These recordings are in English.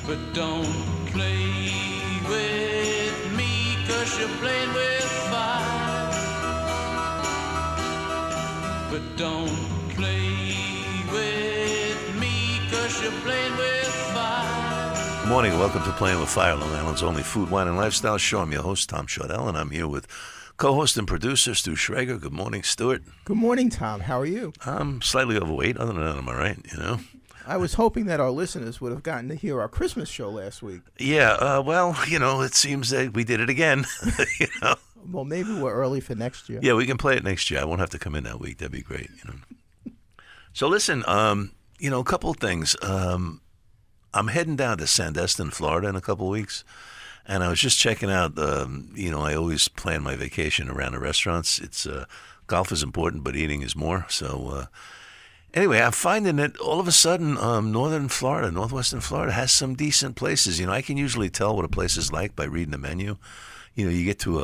But don't play with me, 'cause you're playing with fire. But don't play with me, 'cause you're playing with fire. Good morning and welcome to Playing with Fire, Long Island's only food, wine, and lifestyle show. I'm your host, Tom Shortell, and I'm here with co-host and producer Stu Schrager. Good morning, Stuart. Good morning, Tom. How are you? I'm slightly overweight. Other than that, I'm all right, you know. I was hoping that our listeners would have gotten to hear our Christmas show last week. Yeah, well, you know, it seems that we did it again, you know. Well, maybe we're early for next year. Yeah, we can play it next year. I won't have to come in that week. That'd be great, you know. So listen, you know, a couple of things. I'm heading down to Sandestin, Florida in a couple of weeks. And I was just checking out, you know, I always plan my vacation around the restaurants. It's golf is important, but eating is more. So anyway, I'm finding that all of a sudden northwestern Florida has some decent places. You know, I can usually tell what a place is like by reading the menu. You know, you get to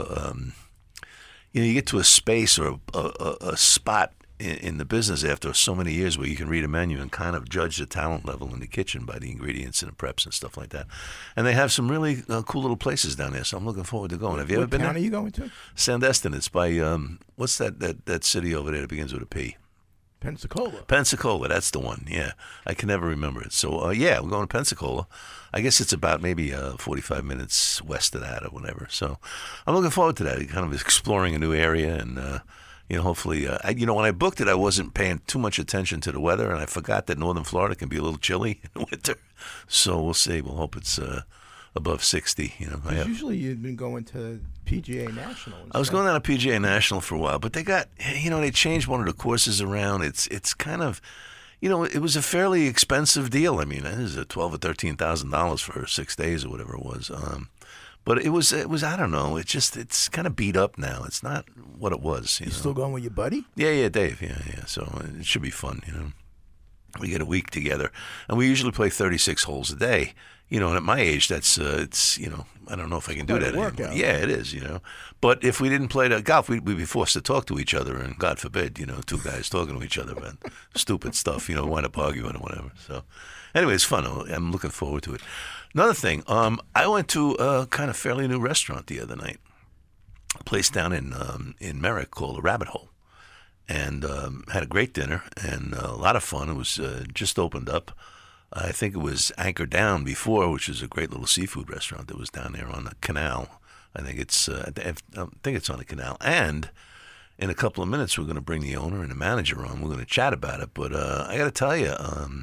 a space or a spot in the business after so many years where you can read a menu and kind of judge the talent level in the kitchen by the ingredients and the preps and stuff like that. And they have some really cool little places down there, so I'm looking forward to going. Have you ever been there? What town are you going to? Sandestin. It's by, what's that city over there that begins with a P? Pensacola. Pensacola, that's the one, yeah. I can never remember it. So, yeah, we're going to Pensacola. I guess it's about maybe 45 minutes west of that or whatever. So I'm looking forward to that, kind of exploring a new area and, you know, hopefully, you know, when I booked it, I wasn't paying too much attention to the weather, and I forgot that northern Florida can be a little chilly in the winter. So we'll see. We'll hope it's above 60. You know, Usually you've been going to PGA National. I was going down to PGA National for a while, but they changed one of the courses around. It's kind of, you know, it was a fairly expensive deal. I mean, it was $12,000 or $13,000 for 6 days or whatever it was. But it was I don't know. It's kind of beat up now. It's not what it was. You know? Still going with your buddy? Yeah, Dave. Yeah. So it should be fun. You know, we get a week together, and we usually play 36 holes a day. You know, and at my age, that's it's, you know, I don't know if I can do that anymore. Yeah, it is. You know, but if we didn't play the golf, we'd be forced to talk to each other, and God forbid, you know, two guys talking to each other about stupid stuff. You know, wind up arguing or whatever. So anyway, it's fun. I'm looking forward to it. Another thing, I went to a kind of fairly new restaurant the other night, a place down in Merrick called the Rabbit Hole, and had a great dinner and a lot of fun. It was just opened up. I think it was Anchor Down before, which is a great little seafood restaurant that was down there on the canal. I think it's on the canal. And in a couple of minutes, we're going to bring the owner and the manager on. We're going to chat about it. But I got to tell you,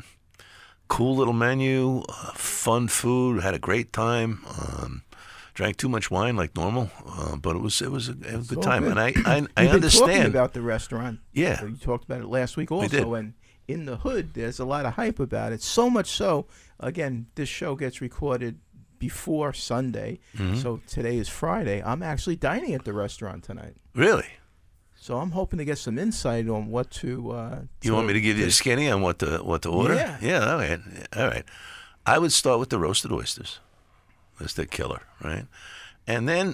cool little menu, fun food, had a great time. Drank too much wine like normal, but it was a good time. Good. And I You've understand been talking about the restaurant. Yeah, You talked about it last week also. We did. And in the hood, there's a lot of hype about it. So much so, again, this show gets recorded before Sunday. Mm-hmm. So today is Friday. I'm actually dining at the restaurant tonight. Really. So I'm hoping to get some insight on what to. You want me to give you a skinny on what to order? Yeah. All right. I would start with the roasted oysters. That's the killer, right? And then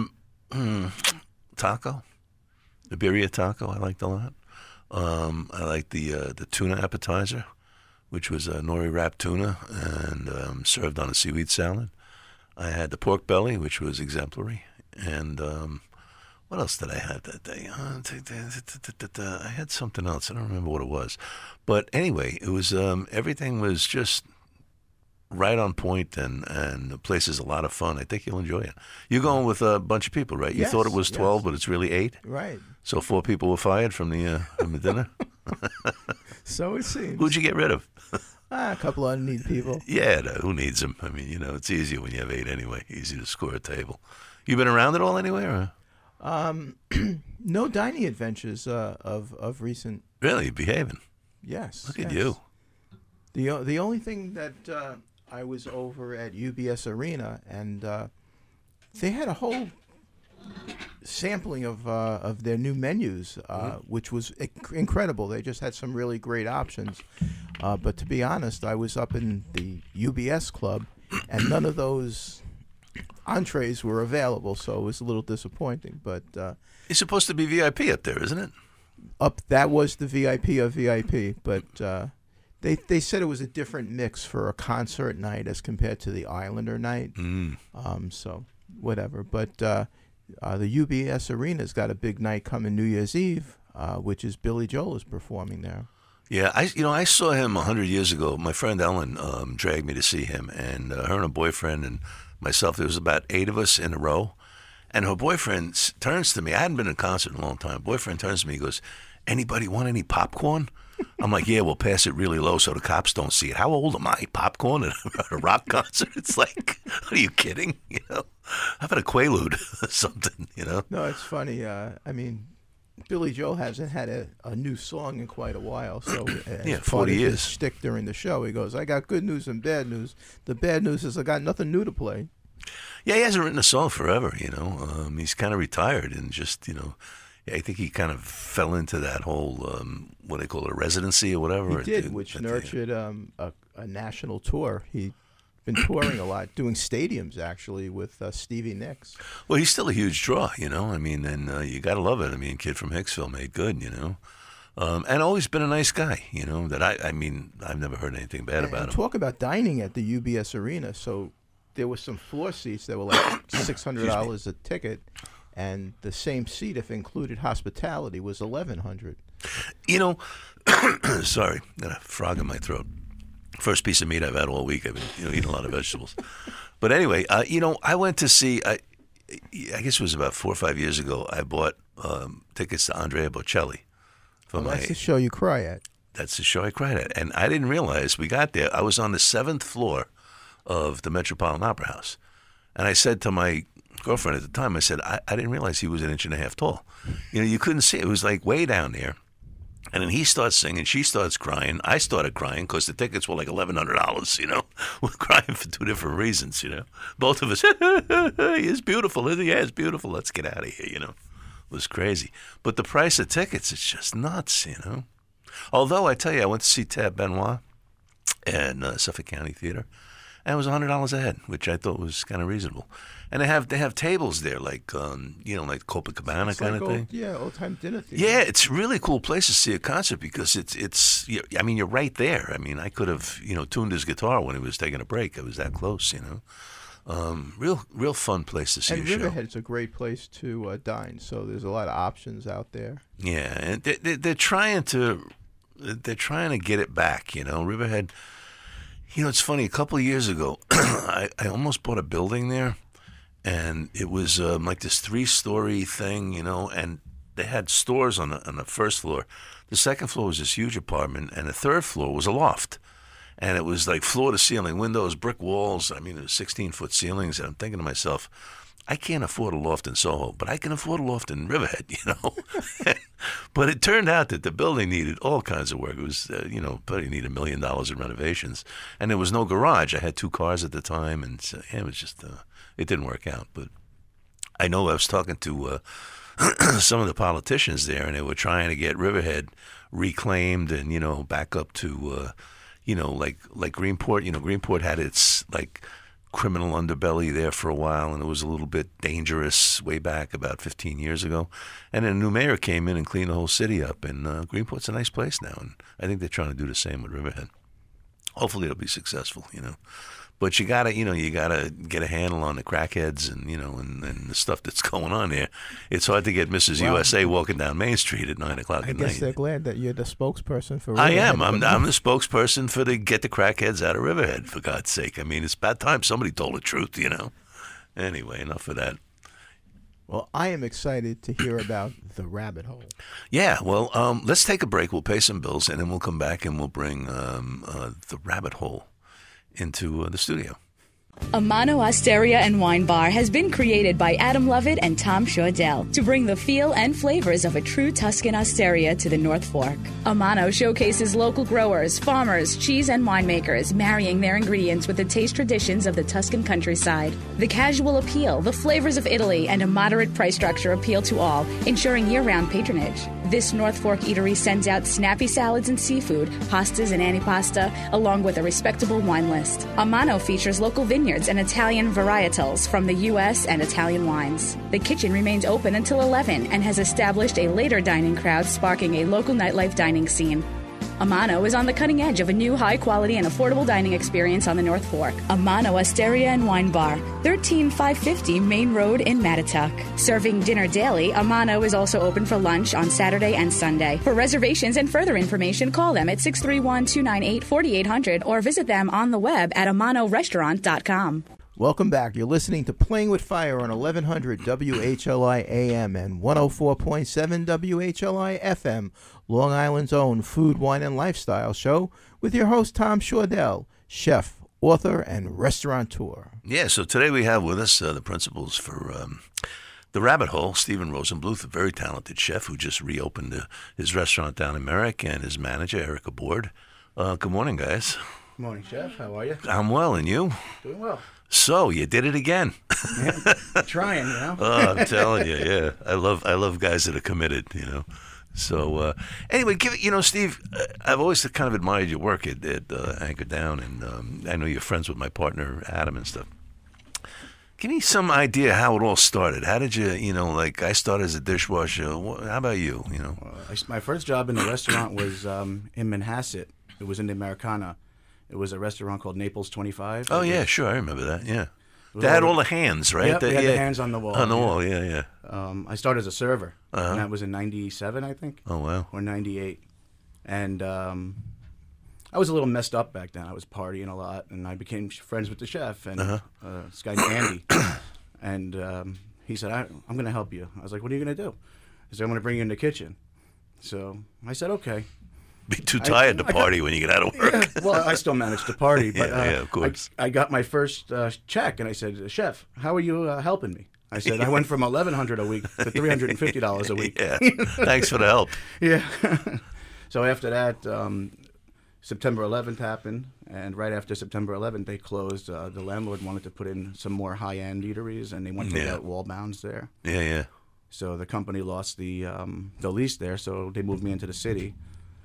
taco, the birria taco. I liked a lot. I liked the tuna appetizer, which was nori wrapped tuna and served on a seaweed salad. I had the pork belly, which was exemplary, and what else did I have that day? I had something else. I don't remember what it was. But anyway, it was everything was just right on point, and the place is a lot of fun. I think you'll enjoy it. You're going with a bunch of people, right? You thought it was 12, but it's really 8? Right. So 4 people were fired from the dinner? So it seems. Who'd you get rid of? A couple of unneeded people. Yeah, who needs them? I mean, you know, it's easier when you have 8 anyway. Easy to score a table. You been around it all anyway, or? No dining adventures of recent. Really? Behaving? Yes. Look at you. The only thing that I was over at UBS Arena, and they had a whole sampling of their new menus, which was incredible. They just had some really great options. But to be honest, I was up in the UBS club, and none of those entrees were available, so it was a little disappointing. But it's supposed to be VIP up there, isn't it? That was the VIP of VIP, but They said it was a different mix for a concert night as compared to the Islander night. So whatever. But the UBS Arena's got a big night coming New Year's Eve, which is Billy Joel is performing there. Yeah, I saw him 100 years ago. My friend Ellen dragged me to see him, and her and her boyfriend and myself, there was about 8 of us in a row. And her boyfriend turns to me. I hadn't been in a concert in a long time. Boyfriend turns to me, he goes, "Anybody want any popcorn?" I'm like, "Yeah, we'll pass it really low so the cops don't see it." How old am I? Popcorn at a rock concert? It's like, are you kidding? How about a Quaalude or something, No, it's funny. Billy Joel hasn't had a new song in quite a while. So yeah, 40 years. His shtick during the show, he goes, "I got good news and bad news. The bad news is I got nothing new to play." Yeah, he hasn't written a song forever, He's kind of retired and just, I think he kind of fell into that whole, what they call it, a residency or whatever. He did, which nurtured a national tour. He'd been touring a lot, doing stadiums, actually, with Stevie Nicks. Well, he's still a huge draw, and you got to love it. Kid from Hicksville made good, and always been a nice guy, that I've never heard anything bad about him. Talk about dining at the UBS Arena. So there was some floor seats that were like $600 a ticket, and the same seat, if included hospitality, was $1,100. Sorry, got a frog in my throat. First piece of meat I've had all week. I've been eating a lot of vegetables. But anyway, I went to see, I guess it was about 4 or 5 years ago, I bought tickets to Andrea Bocelli. That's the show you cry at. That's the show I cried at. And I didn't realize we got there. I was on the 7th floor of the Metropolitan Opera House. And I said to my girlfriend at the time, I said, I didn't realize he was 1.5 inches tall. You couldn't see it. It was like way down there. And then he starts singing, she starts crying. I started crying because the tickets were like $1,100, We're crying for 2 different reasons, Both of us, he is beautiful, isn't he? Yeah, it's beautiful. Let's get out of here, It was crazy. But the price of tickets, it's just nuts, Although, I tell you, I went to see Tab Benoit at Suffolk County Theater, and it was $100 a head, which I thought was kind of reasonable. And they have tables there, like like Copacabana kind of thing. Yeah, old time dinner theater. Yeah, it's a really cool place to see a concert because it's. You're right there. I could have tuned his guitar when he was taking a break. It was that close. Real fun place to see a show. And Riverhead's a great place to dine. So there's a lot of options out there. Yeah, and they're trying to get it back. Riverhead. It's funny. A couple of years ago, I almost bought a building there. And it was like this 3-story thing, and they had stores on the first floor. The second floor was this huge apartment, and the third floor was a loft. And it was like floor to ceiling, windows, brick walls. It was 16-foot ceilings. And I'm thinking to myself, I can't afford a loft in Soho, but I can afford a loft in Riverhead, But it turned out that the building needed all kinds of work. It was, probably needed $1 million in renovations. And there was no garage. I had 2 cars at the time, and it was just... It didn't work out, but I know I was talking to some of the politicians there, and they were trying to get Riverhead reclaimed and back up to like Greenport. Greenport had its like criminal underbelly there for a while, and it was a little bit dangerous way back about 15 years ago. And then a new mayor came in and cleaned the whole city up, and Greenport's a nice place now, and I think they're trying to do the same with Riverhead. Hopefully, it'll be successful. But you gotta get a handle on the crackheads and and the stuff that's going on there. It's hard to get Mrs. USA walking down Main Street at 9:00 at night. I guess they're glad that you're the spokesperson for Riverhead. I am. I'm the spokesperson for get the crackheads out of Riverhead. For God's sake, it's about time somebody told the truth. Anyway, enough of that. Well, I am excited to hear about the Rabbit Hole. Yeah, well, let's take a break. We'll pay some bills, and then we'll come back and we'll bring the Rabbit Hole into the studio. Amano Osteria and Wine Bar has been created by Adam Lovett and Tom Shordell to bring the feel and flavors of a true Tuscan osteria to the North Fork. Amano showcases local growers, farmers, cheese and winemakers, marrying their ingredients with the taste traditions of the Tuscan countryside. The casual appeal, the flavors of Italy, and a moderate price structure appeal to all, ensuring year-round patronage. This North Fork eatery sends out snappy salads and seafood, pastas and antipasta, along with a respectable wine list. Amano features local vineyards and Italian varietals from the U.S. and Italian wines. The kitchen remains open until 11 and has established a later dining crowd, sparking a local nightlife dining scene. Amano is on the cutting edge of a new high-quality and affordable dining experience on the North Fork. Amano Osteria and Wine Bar, 13550 Main Road in Mattituck. Serving dinner daily, Amano is also open for lunch on Saturday and Sunday. For reservations and further information, call them at 631-298-4800 or visit them on the web at amanorestaurant.com. Welcome back. You're listening to Playing with Fire on 1100 WHLI AM and 104.7 WHLI FM, Long Island's own food, wine, and lifestyle show with your host, Tom Shordell, chef, author, and restaurateur. Yeah, so today we have with us the principals for The Rabbit Hole, Stephen Rosenbluth, a very talented chef who just reopened his restaurant down in Merrick, and his manager, Erica Board. Good morning, guys. Good morning, Chef. How are you? I'm well, and you? Doing well. So, you did it again. Yeah, trying, you know. Oh, I'm telling you, yeah. I love guys that are committed, you know. So, anyway, Steve, I've always kind of admired your work at Anchor Down, and I know you're friends with my partner, Adam, and stuff. Give me some idea how it all started. How did you, I started as a dishwasher. How about you, My first job in the restaurant was in Manhasset. It was in the Americana. It was a restaurant called Naples 25. Oh, yeah, sure. I remember that, yeah. They had all the hands, right? Yep, they had the hands on the wall. On the wall, yeah. I started as a server, and that was in 97, I think. Oh, wow. Or 98. And I was a little messed up back then. I was partying a lot, and I became friends with the chef, and this guy named Andy. And he said, I'm going to help you. I was like, what are you going to do? He said, I'm going to bring you in the kitchen. So I said, okay. Be too tired to party when you get out of work. Yeah, well, I still managed to party, but yeah, of course. I got my first check, and I said, Chef, how are you helping me? I said, I went from $1,100 a week to $350 a week. Yeah, thanks for the help. Yeah. So after that, September 11th happened, and right after September 11th, they closed. The landlord wanted to put in some more high-end eateries, and they wanted to get wall bounds there. Yeah. So the company lost the lease there, so they moved me into the city.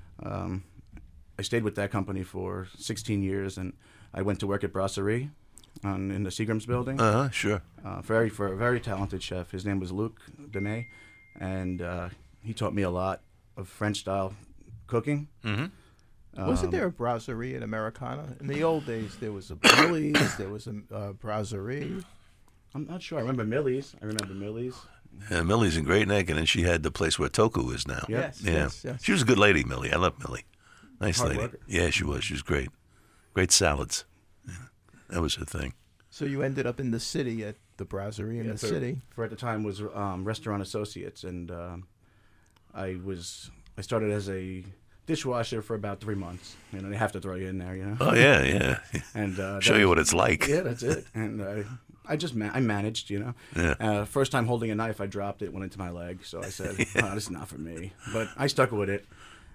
I stayed with that company for 16 years, and I went to work at Brasserie in the Seagram's building. Sure. For a very talented chef. His name was Luc Demey, and he taught me a lot of French-style cooking. Mm-hmm. Wasn't there a Brasserie at Americana? In the old days, there was a Millie's, there was a Brasserie. I'm not sure. I remember Millie's. Millie's in Great Neck, and then she had the place where Toku is now. Yes. She was a good lady, Millie. I love Millie. Nice Hard lady. worker. Yeah, she was. She was great. Great salads. Yeah, that was her thing. So you ended up in the city at the Brasserie in the city. For at the time was Restaurant Associates, and I started as a dishwasher for about 3 months. They have to throw you in there, Oh yeah. And show you what it's like. Yeah, that's it. And I managed, Yeah. First time holding a knife, I dropped it, went into my leg. So I said, this is not for me. But I stuck with it.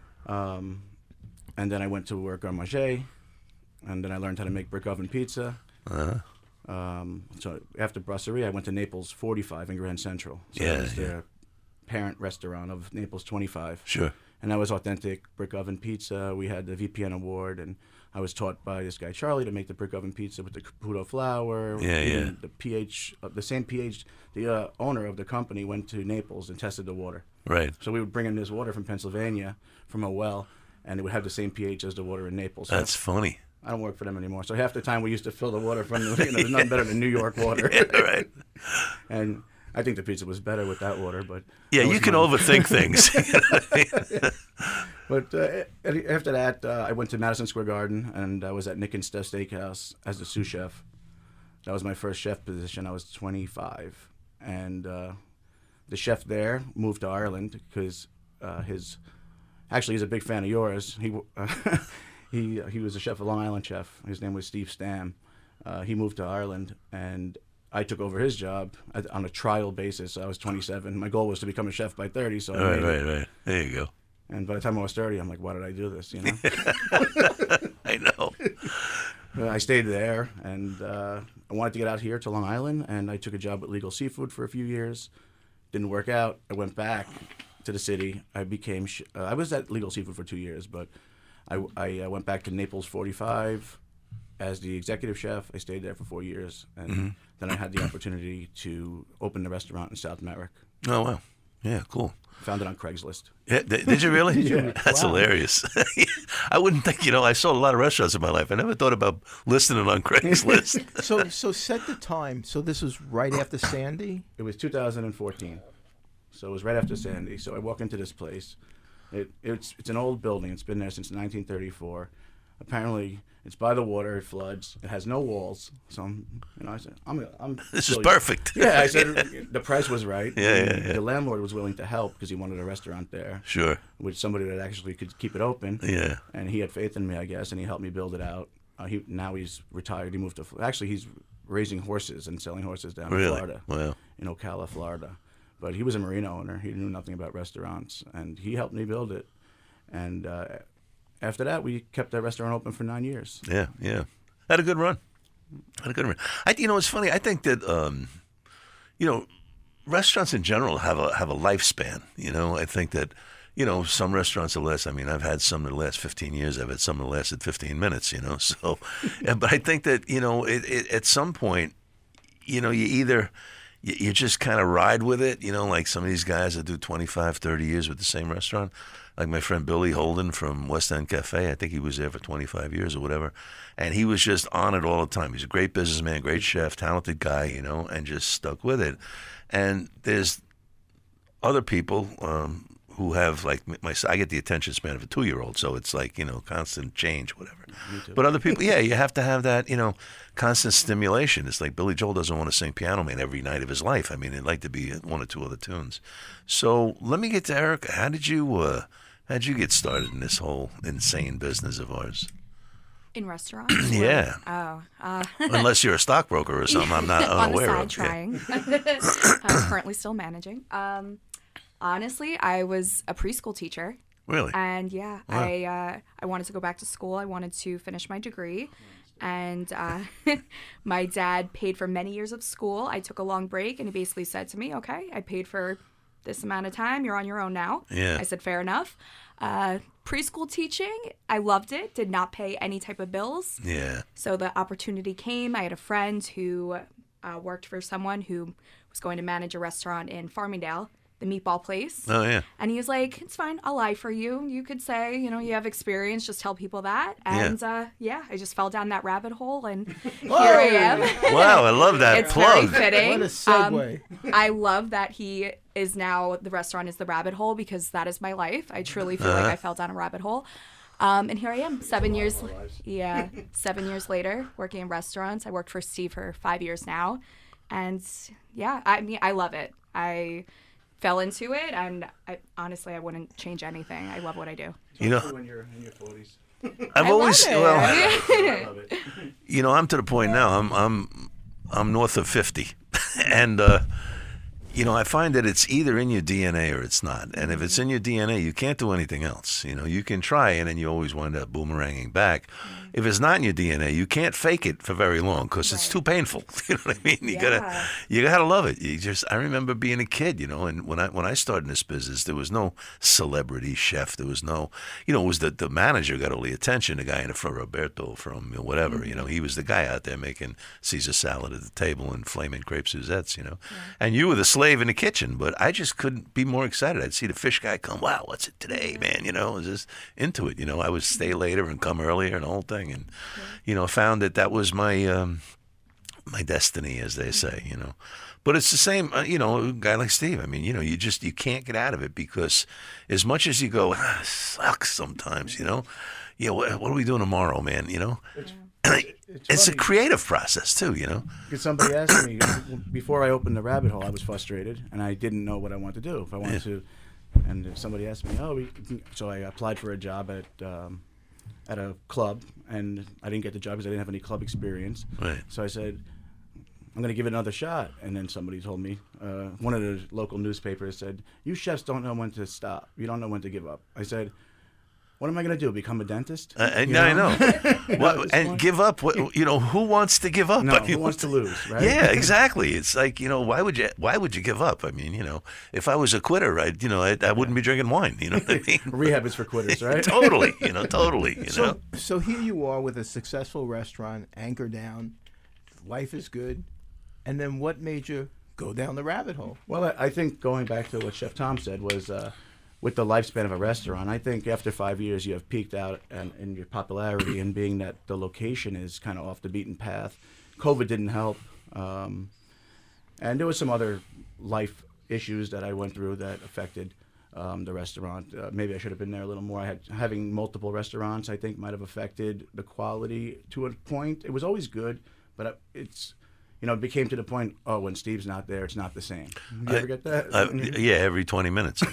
And then I went to work on Marché, and then I learned how to make brick oven pizza. So after Brasserie, I went to Naples 45 in Grand Central. So it was their parent restaurant of Naples 25. Sure. And that was authentic brick oven pizza. We had the VPN award, and I was taught by this guy Charlie to make the brick oven pizza with the Caputo flour. Yeah. The pH, the same pH. The owner of the company went to Naples and tested the water. Right. So we would bring in this water from Pennsylvania from a well, and it would have the same pH as the water in Naples. So That's funny. I don't work for them anymore. So half the time we used to fill the water from, there's nothing better than New York water. Yeah, right. And I think the pizza was better with that water, but yeah, you can overthink things. But after that, I went to Madison Square Garden, and I was at Nick and Steph Steakhouse as the sous chef. That was my first chef position. I was 25, and the chef there moved to Ireland because he's a big fan of yours. He was a chef, a Long Island chef. His name was Steve Stam. He moved to Ireland, and I took over his job on a trial basis. I was 27. My goal was to become a chef by 30. So Right. There you go. And by the time I was 30, I'm like, why did I do this? I know. I stayed there, and I wanted to get out here to Long Island, and I took a job at Legal Seafood for a few years. Didn't work out. I went back to the city. I became. I was at Legal Seafood for 2 years, but I went back to Naples 45 as the executive chef. I stayed there for 4 years, and then I had the opportunity to open the restaurant in South Merrick. Oh, wow. Yeah, cool. Found it on Craigslist. Yeah, did you really? Yeah. That's hilarious. I wouldn't think, I sold a lot of restaurants in my life. I never thought about listing it on Craigslist. So set the time. So this was right after Sandy? It was 2014. So it was right after Sandy. So I walk into this place. It's an old building. It's been there since 1934. Apparently, it's by the water. It floods. It has no walls. So I said, this is perfect. Yeah, I said the price was right. Yeah. The landlord was willing to help because he wanted a restaurant there. Sure. With somebody that actually could keep it open. Yeah. And he had faith in me, I guess, and he helped me build it out. Now he's retired. He moved to actually he's raising horses and selling horses down in Florida. Wow. In Ocala, Florida. But he was a marina owner. He knew nothing about restaurants, and he helped me build it. And after that, we kept that restaurant open for 9 years. Yeah. Had a good run. It's funny. I think that restaurants in general have a lifespan. I think that some restaurants will last. I mean, I've had some that last 15 years. I've had some that lasted 15 minutes. So, but I think that at some point, you just kind of ride with it, like some of these guys that do 25, 30 years with the same restaurant. Like my friend Billy Holden from West End Cafe. I think he was there for 25 years or whatever. And he was just on it all the time. He's a great businessman, great chef, talented guy, and just stuck with it. And there's other people who have, like, I get the attention span of a 2-year-old, so it's like, constant change, whatever. But other people, you have to have that, constant stimulation. It's like Billy Joel doesn't want to sing Piano Man every night of his life. I mean, he'd like to be one or two other tunes. So let me get to Erica. How did you get started in this whole insane business of ours? In restaurants? Yeah. Oh. Unless you're a stockbroker or something, I'm not unaware on the of. side, trying. I'm currently still managing. Honestly, I was a preschool teacher. Really? And Wow. I wanted to go back to school. I wanted to finish my degree. And my dad paid for many years of school. I took a long break, and he basically said to me, okay, I paid for this amount of time. You're on your own now. Yeah. I said, fair enough. Preschool teaching, I loved it. Did not pay any type of bills. Yeah. So the opportunity came. I had a friend who worked for someone who was going to manage a restaurant in Farmingdale, the meatball place. Oh, yeah. And he was like, it's fine. I'll lie for you. You could say, you have experience. Just tell people that. And I just fell down that rabbit hole, and here I am. Wow, I love that It's plug. very fitting. What a segue. I love that he is now, the restaurant is the rabbit hole, because that is my life. I truly feel like I fell down a rabbit hole. And here I am, 7 years. 7 years later, working in restaurants. I worked for Steve for 5 years now. And I love it. I fell into it, and honestly, I wouldn't change anything. I love what I do. When you're in your 40s. I've always I love it. I'm to the point now. I'm north of 50, and I find that it's either in your DNA or it's not. And if it's in your DNA, you can't do anything else. You can try, and then you always wind up boomeranging back. If it's not in your DNA, you can't fake it for very long because it's too painful. You know what I mean? You gotta love it. I remember being a kid, and when I started in this business, there was no celebrity chef. There was no, it was the manager got all the attention. The guy in the front, Roberto from whatever, he was the guy out there making Caesar salad at the table and flaming crepe Suzettes, and you were the slave in the kitchen. But I just couldn't be more excited. I'd see the fish guy come. Wow, what's it today, man? I was just into it. I would stay later and come earlier and the whole thing. And found that was my my destiny, as they say. But it's the same. A guy like Steve. I mean, you can't get out of it because as much as you go, it sucks sometimes. What are we doing tomorrow, man? It's a creative process too. Because somebody asked me before I opened the rabbit hole, I was frustrated and I didn't know what I wanted to do. If I wanted to, and if somebody asked me, so I applied for a job at a club, and I didn't get the job because I didn't have any club experience. Right. So I said, I'm going to give it another shot. And then somebody told me, one of the local newspapers said, you chefs don't know when to stop. You don't know when to give up. I said, what am I going to do, become a dentist? I know. And give up? Who wants to give up? No, who wants to lose, right? Yeah, exactly. It's like, why would you give up? I mean, if I was a quitter, I wouldn't be drinking wine. You know what I mean? Rehab is for quitters, right? Totally. Totally. So here you are with a successful restaurant, anchor down, life is good, and then what made you go down the rabbit hole. Well, I think going back to what Chef Tom said was with the lifespan of a restaurant, I think after 5 years you have peaked out in your popularity, and being that the location is kind of off the beaten path. COVID didn't help. And there was some other life issues that I went through that affected the restaurant. Maybe I should have been there a little more. Having multiple restaurants, I think, might have affected the quality to a point. It was always good, but it became to the point, when Steve's not there, it's not the same. You ever get that? Yeah, every 20 minutes.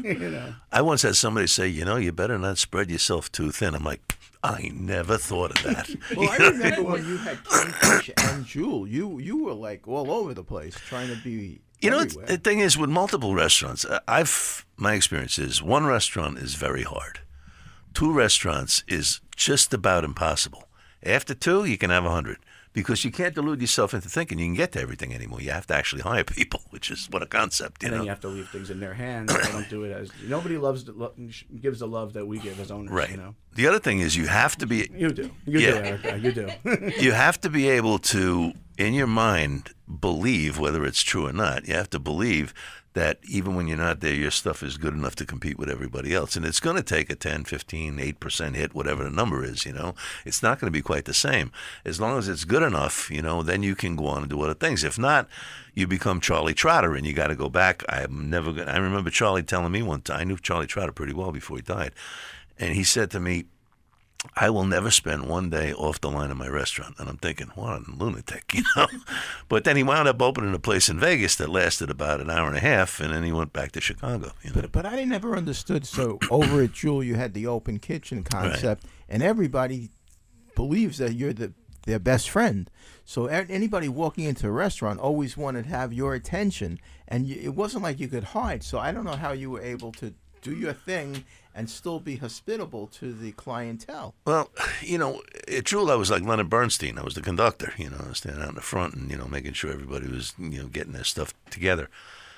I once had somebody say, you better not spread yourself too thin. I'm like, I never thought of that. Well, I remember when you had Kingfish and Jewel, you were like all over the place trying to be everywhere. The thing is, with multiple restaurants, my experience is 1 restaurant is very hard. 2 restaurants is just about impossible. After 2, you can have 100. Because you can't delude yourself into thinking you can get to everything anymore. You have to actually hire people, which is what a concept. And then you have to leave things in their hands. They don't do it as nobody gives the love that we give as owners. Right. The other thing is you have to be. You do, Erica. You do. You have to be able to, in your mind, believe whether it's true or not. You have to believe that even when you're not there, your stuff is good enough to compete with everybody else. And it's going to take a 10, 15, 8% hit, whatever the number is, It's not going to be quite the same. As long as it's good enough, then you can go on and do other things. If not, you become Charlie Trotter and you got to go back. I remember Charlie telling me one time, I knew Charlie Trotter pretty well before he died. And he said to me, I will never spend one day off the line in my restaurant. And I'm thinking, what a lunatic, But then he wound up opening a place in Vegas that lasted about an hour and a half, and then he went back to Chicago. But I never understood. So over at Jewel, you had the open kitchen concept, and everybody believes that you're their best friend. So anybody walking into a restaurant always wanted to have your attention, and it wasn't like you could hide. So I don't know how you were able to do your thing and still be hospitable to the clientele. Well, at Jewel, I was like Leonard Bernstein. I was the conductor, standing out in the front and, making sure everybody was, getting their stuff together.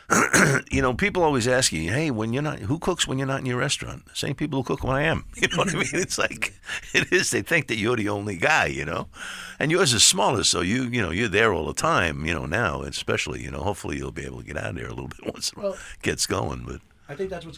People always ask you, hey, who cooks when you're not in your restaurant? The same people who cook when I am. You know what I mean? It's like, it is. They think that you're the only guy, And yours is smaller, so you're there all the time, now, especially, hopefully you'll be able to get out of there a little bit once it gets going, but. I think that's what's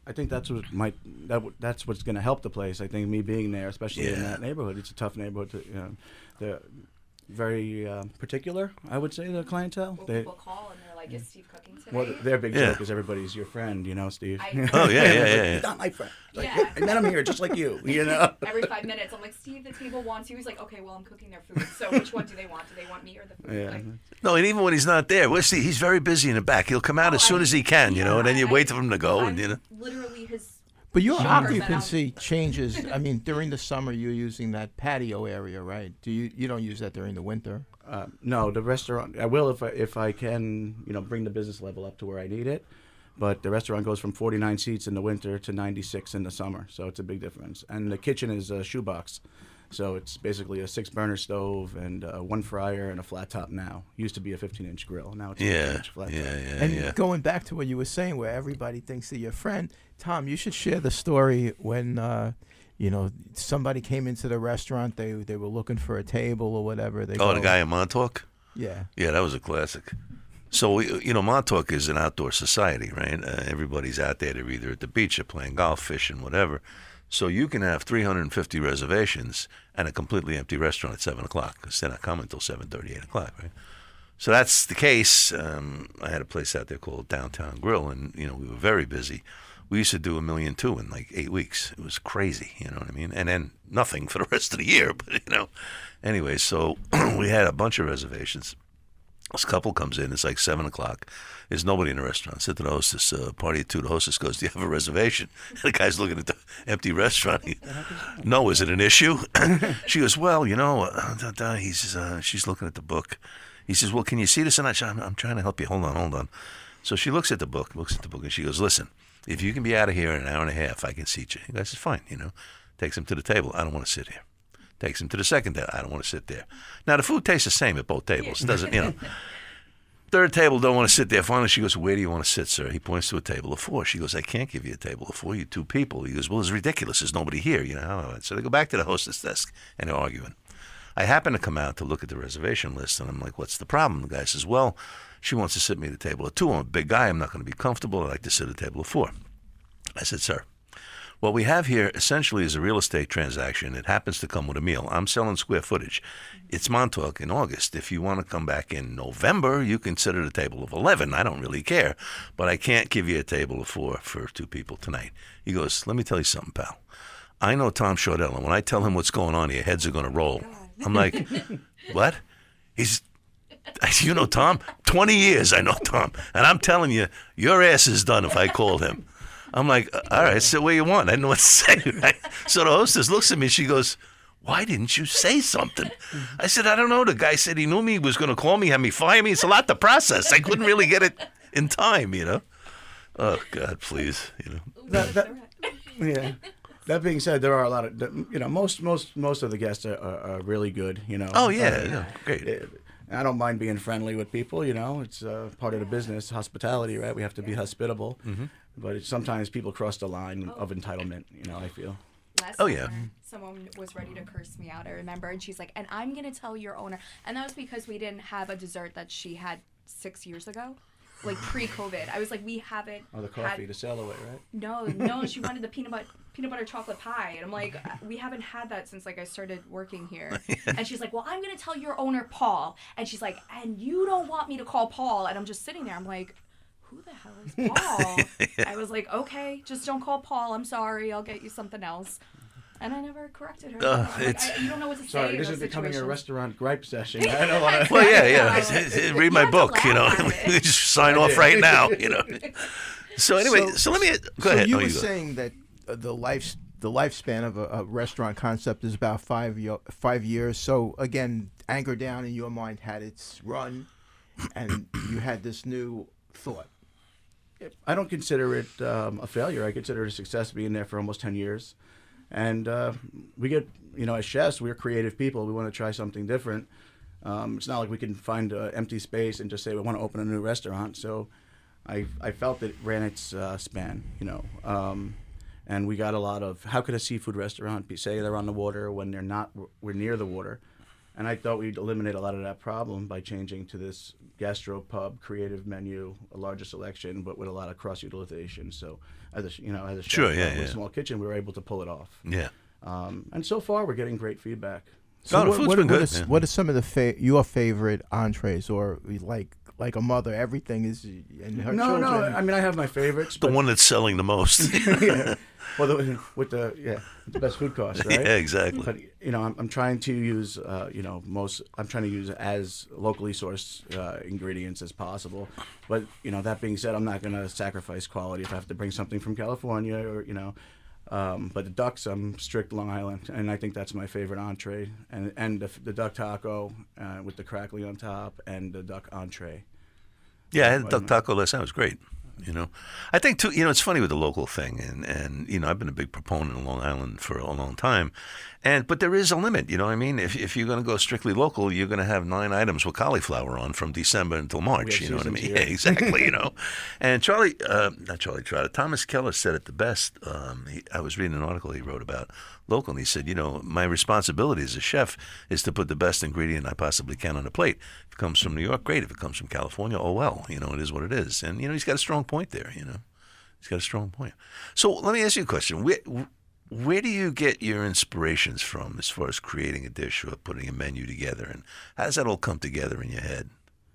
gonna help the place. I think me being there, especially in that neighborhood, it's a tough neighborhood. They're very particular. I would say the clientele. People call and they're like, "Is Steve cooking today?" Well, their big joke is everybody's your friend, Steve. Oh yeah. Not my friend. I met him here just like you. Every 5 minutes, I'm like, Steve, the table wants you. He's like, okay, well, I'm cooking their food. So which one do they want? Do they want me or the food? Yeah. No, and even when he's not there, he's very busy in the back. He'll come out as soon as he can, and then you wait for him to go, Literally his. But your occupancy changes. I mean, during the summer, you're using that patio area, right? You don't use that during the winter? No, the restaurant. I will if I can, bring the business level up to where I need it. But the restaurant goes from 49 seats in the winter to 96 in the summer, so it's a big difference. And the kitchen is a shoebox, so it's basically a 6-burner stove and 1 fryer and a flat top now. Used to be a 15-inch grill, now it's a 15-inch flat top. And going back to what you were saying, where everybody thinks they're your friend, Tom, you should share the story when somebody came into the restaurant. They were looking for a table or whatever. The guy in Montauk? Yeah. Yeah, that was a classic. So, Montauk is an outdoor society, right? Everybody's out there. They're either at the beach or playing golf, fishing, whatever. So you can have 350 reservations and a completely empty restaurant at 7 o'clock because they're not coming until 7:30, 8 o'clock, right? So that's the case. I had a place out there called Downtown Grill, and, we were very busy. We used to do $1.2 million in like 8 weeks. It was crazy, you know what I mean? And then nothing for the rest of the year, but, Anyway, so we had a bunch of reservations. This couple comes in. It's like 7 o'clock. There's nobody in the restaurant. I said to the hostess, party at 2. The hostess goes, do you have a reservation? And the guy's looking at the empty restaurant. No, is it an issue? She goes, well, she's looking at the book. He says, well, can you see this? And I'm trying to help you. Hold on. So she looks at the book, and she goes, listen, if you can be out of here in an hour and a half, I can seat you. He goes, it's fine, Takes him to the table. I don't want to sit here. Takes him to the second table. I don't want to sit there. Now, the food tastes the same at both tables. It doesn't, Third table, don't want to sit there. Finally, she goes, where do you want to sit, sir? He points to a table of 4. She goes, I can't give you a table of 4. You're 2 people. He goes, well, it's ridiculous. There's nobody here. So they go back to the hostess desk, and they're arguing. I happen to come out to look at the reservation list, and I'm like, what's the problem? The guy says, well, she wants to sit me at a table of 2. I'm a big guy. I'm not going to be comfortable. I'd like to sit at a table of 4. I said, sir, what we have here essentially is a real estate transaction. It happens to come with a meal. I'm selling square footage. It's Montauk in August. If you want to come back in November, you can sit at a table of 11. I don't really care, but I can't give you a table of 4 for 2 people tonight. He goes, let me tell you something, pal. I know Tom Shordell, and when I tell him what's going on, your heads are going to roll. I'm like, what? You know Tom? 20 years I know Tom, and I'm telling you, your ass is done if I call him. I'm like, all right, sit where you want. I didn't know what to say. Right? So the hostess looks at me. She goes, why didn't you say something? I said, I don't know. The guy said he knew me, was going to call me, have me fire me. It's a lot to process. I couldn't really get it in time, you know. Oh, God, please, you know. Yeah. That being said, there are a lot of, you know, most of the guests are really good, you know. Oh, yeah, great. I don't mind being friendly with people, you know. It's part of the business, hospitality, right? We have to be hospitable. Mm-hmm. But sometimes people cross the line of entitlement, you know, I feel. Last summer, someone was ready to curse me out, I remember. And she's like, and I'm going to tell your owner. And that was because we didn't have a dessert that she had 6 years ago. Like pre-COVID. I was like, we haven't the coffee, the sail away, right? No, she wanted the peanut butter chocolate pie. And I'm like, we haven't had that since like I started working here. And she's like, well, I'm going to tell your owner, Paul. And she's like, and you don't want me to call Paul. And I'm just sitting there. I'm like, who the hell is Paul? I was like, okay, just don't call Paul. I'm sorry. I'll get you something else. And I never corrected her. You don't know what to say. Sorry, this is becoming a restaurant gripe session. I don't want to. Well, yeah. Read my book, you know. Just sign off right now, you know. So anyway, so let me go ahead. You were saying that the lifespan of a restaurant concept is about 5 years. So again, Anchor Down in your mind had its run, and you had this new thought. I don't consider it a failure. I consider it a success being there for almost 10 years. And we get, you know, as chefs, we're creative people. We want to try something different. It's not like we can find an empty space and just say we want to open a new restaurant. So I felt it ran its span, you know. And we got a lot of, how could a seafood restaurant say they're on the water when we're near the water? And I thought we'd eliminate a lot of that problem by changing to this gastro pub creative menu, a larger selection, but with a lot of cross utilization. So as a chef, sure, with a small kitchen, we were able to pull it off. Yeah. And so far, we're getting great feedback. So the food's been good. What are some of your favorite entrees, or like a mother, everything is and her children? No. I mean, I have my favorites. The one that's selling the most. Yeah. Well, with the best food cost, right? Yeah, exactly. But you know, I'm trying to use I'm trying to use as locally sourced ingredients as possible. But you know, that being said, I'm not going to sacrifice quality if I have to bring something from California or you know. But the ducks, I'm strict Long Island, and I think that's my favorite entree. And the duck taco with the crackling on top, and the duck entree. Yeah, I had duck taco last night. It was great. You know, I think too. You know, it's funny with the local thing, and you know, I've been a big proponent of Long Island for a long time, but there is a limit. You know what I mean? If you're going to go strictly local, you're going to have 9 items with cauliflower on from December until March. You know what I mean? Yeah, exactly. You know, and Thomas Keller said it the best. I was reading an article he wrote about local, and he said, you know, my responsibility as a chef is to put the best ingredient I possibly can on a plate. If it comes from New York, great. If it comes from California, oh well. You know, it is what it is. And you know, he's got a strong point there. You know, he's got a strong point. So let me ask you a question. Where do you get your inspirations from as far as creating a dish or putting a menu together, and how does that all come together in your head?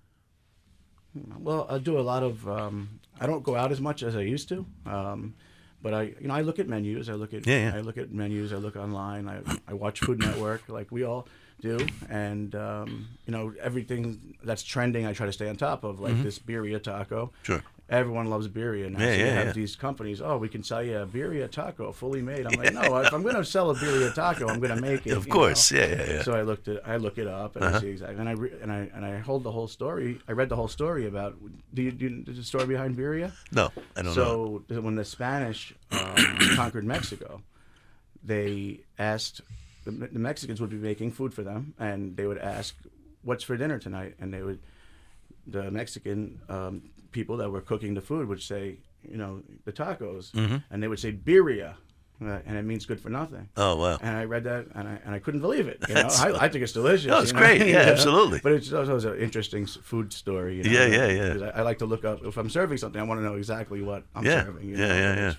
Well, I do a lot of. I don't go out as much as I used to, but I look at menus. I look at menus. I look online. I watch Food Network like we all do, and you know, everything that's trending, I try to stay on top of, like this birria taco. Sure. Everyone loves birria now. So you have these companies, we can sell you a birria taco fully made. I'm like, no, if I'm going to sell a birria taco, I'm going to make it. Of course, know? Yeah. So I look it up, and I see exactly, and I hold the whole story. I read the whole story about. Do you the story behind birria? No, I don't know. So when the Spanish conquered Mexico, they asked the Mexicans would be making food for them, and they would ask, "What's for dinner tonight?" And the Mexican people that were cooking the food would say, you know, the tacos, and they would say birria, and it means good for nothing. Oh, wow. And I read that, and I couldn't believe it. You know, I think it's delicious. No, it's great. Yeah, absolutely. But it's also an interesting food story. You know? Yeah. 'Cause I like to look up, if I'm serving something, I want to know exactly what I'm serving. You know, Yeah.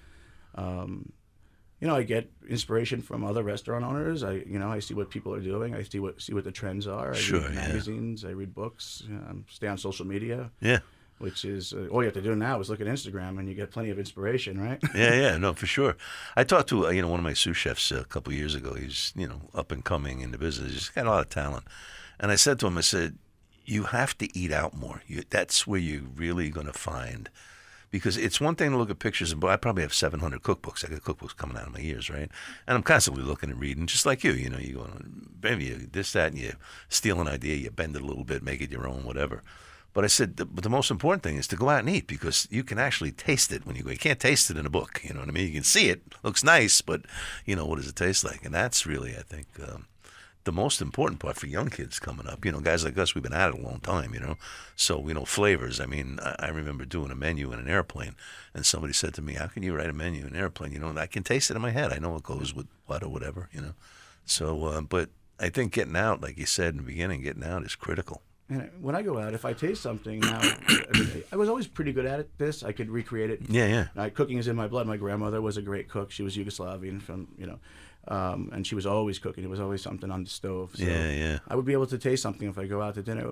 You know, I get inspiration from other restaurant owners. I see what people are doing. I see what the trends are. I read magazines. I read books. Stay on social media. Yeah. Which is all you have to do now is look at Instagram, and you get plenty of inspiration, right? Yeah, no, for sure. I talked to one of my sous chefs a couple of years ago. He's up and coming in the business. He's got a lot of talent, and I said to him, I said, you have to eat out more. That's where you're really going to find. Because it's one thing to look at pictures, and I probably have 700 cookbooks. I got cookbooks coming out of my ears, right? And I'm constantly looking and reading, just like you. You know, you go, maybe this, that, and you steal an idea, you bend it a little bit, make it your own, whatever. But I said, but the most important thing is to go out and eat, because you can actually taste it when you go. You can't taste it in a book, you know what I mean? You can see it, looks nice, but, what does it taste like? And that's really, I think, the most important part for young kids coming up. Guys like us, we've been at it a long time, So we know flavors. I mean, I remember doing a menu in an airplane, and somebody said to me, how can you write a menu in an airplane? I can taste it in my head. I know what goes with what or whatever, So, but I think getting out, like you said in the beginning, getting out is critical. And when I go out, if I taste something now, I was always pretty good at this. I could recreate it. Yeah. Cooking is in my blood. My grandmother was a great cook. She was Yugoslavian and she was always cooking. There was always something on the stove. So yeah. I would be able to taste something if I go out to dinner.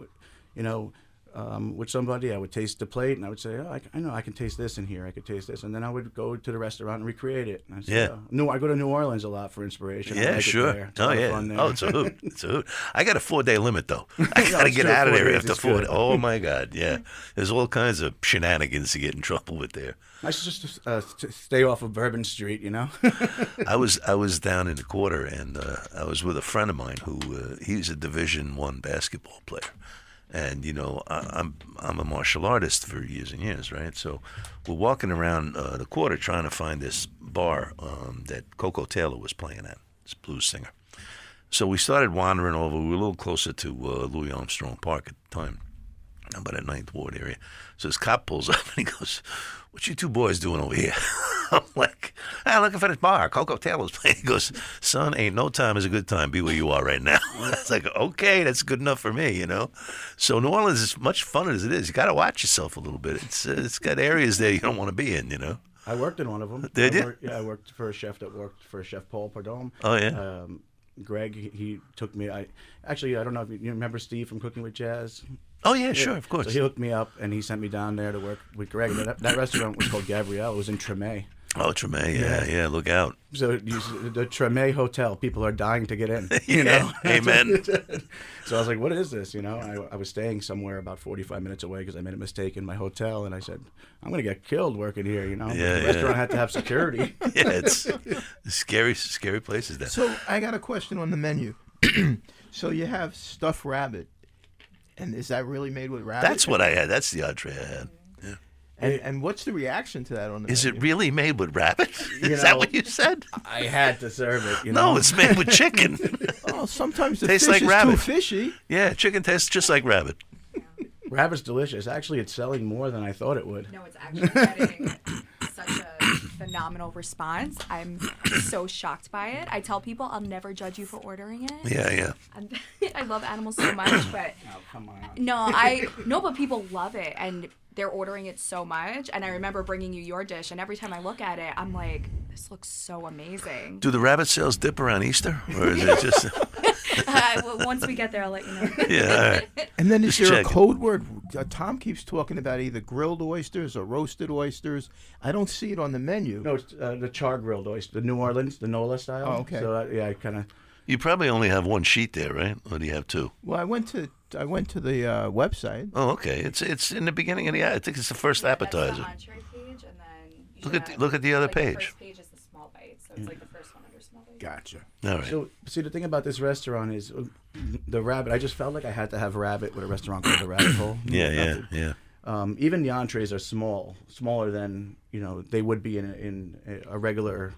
With somebody, I would taste the plate, and I would say, "Oh, I know I can taste this in here. I could taste this," and then I would go to the restaurant and recreate it. And I say, I go to New Orleans a lot for inspiration. Yeah, sure. Oh, yeah. It's a hoot. It's a hoot. I got a 4-day limit though. I got to get out of there after 4 days. Oh my God, yeah. There's all kinds of shenanigans to get in trouble with there. I should just stay off of Bourbon Street, I was down in the Quarter, and I was with a friend of mine who he's a Division I basketball player. And I'm a martial artist for years and years, right? So we're walking around the Quarter trying to find this bar that Coco Taylor was playing at, this blues singer. So we started wandering over. We were a little closer to Louis Armstrong Park at the time, by the 9th Ward area. So this cop pulls up and he goes, "What you two boys doing over here?" I'm like, "I'm looking for this bar. Coco Taylor's playing." He goes, "Son, ain't no time is a good time. Be where you are right now." It's like, okay, that's good enough for me, So New Orleans is much fun as it is. You got to watch yourself a little bit. It's got areas there you don't want to be in, I worked in one of them. Did you? I worked for a chef that worked for Chef Paul Pardome. Oh, yeah. Greg, he took me. I don't know if you remember Steve from Cooking with Jazz. Oh yeah, sure, of course. So he hooked me up, and he sent me down there to work with Greg. That restaurant was called Gabrielle. It was in Tremé. Oh, Tremé, yeah, look out. So the Tremé Hotel, people are dying to get in. Amen. So I was like, what is this? I was staying somewhere about 45 minutes away because I made a mistake in my hotel, and I said, I'm going to get killed working here, The restaurant had to have security. Yeah, it's scary places there. So I got a question on the menu. So you have stuffed rabbit, and is that really made with rabbit? That's what I had. That's the entree I had. Yeah. And what's the reaction to that on the Is menu? It really made with rabbit? Is that what you said? I had to serve it. No, it's made with chicken. Oh, sometimes the tastes fish like is rabbit. too fishy. Yeah, chicken tastes just like rabbit. Rabbit's delicious. Actually, it's selling more than I thought it would. No, it's actually getting such a phenomenal response. I'm so shocked by it. I tell people I'll never judge you for ordering it. Yeah. I love animals so much, but Oh, come on. No, but people love it, and they're ordering it so much. And I remember bringing you your dish, and every time I look at it, I'm like, this looks so amazing. Do the rabbit sales dip around Easter, or is it just? Once we get there, I'll let you know. Yeah, all right. And then is there check a code word? Tom keeps talking about either grilled oysters or roasted oysters. I don't see it on the menu. No, it's the char grilled oyster, the New Orleans, the NOLA style. Oh, okay. So I kind of. You probably only have one sheet there, right? Or do you have two? Well, I went to the website. Oh, okay. It's in the beginning of the. I think it's the first appetizer. That's the entree page, and then Look at the other The page. first page is the small bite, so it's like the first one under small bite. Gotcha. All right. So, see, the thing about this restaurant is the rabbit. I just felt like I had to have rabbit with a restaurant called the Rabbit Hole. Yeah. Even the entrees are smaller than they would be in a regular,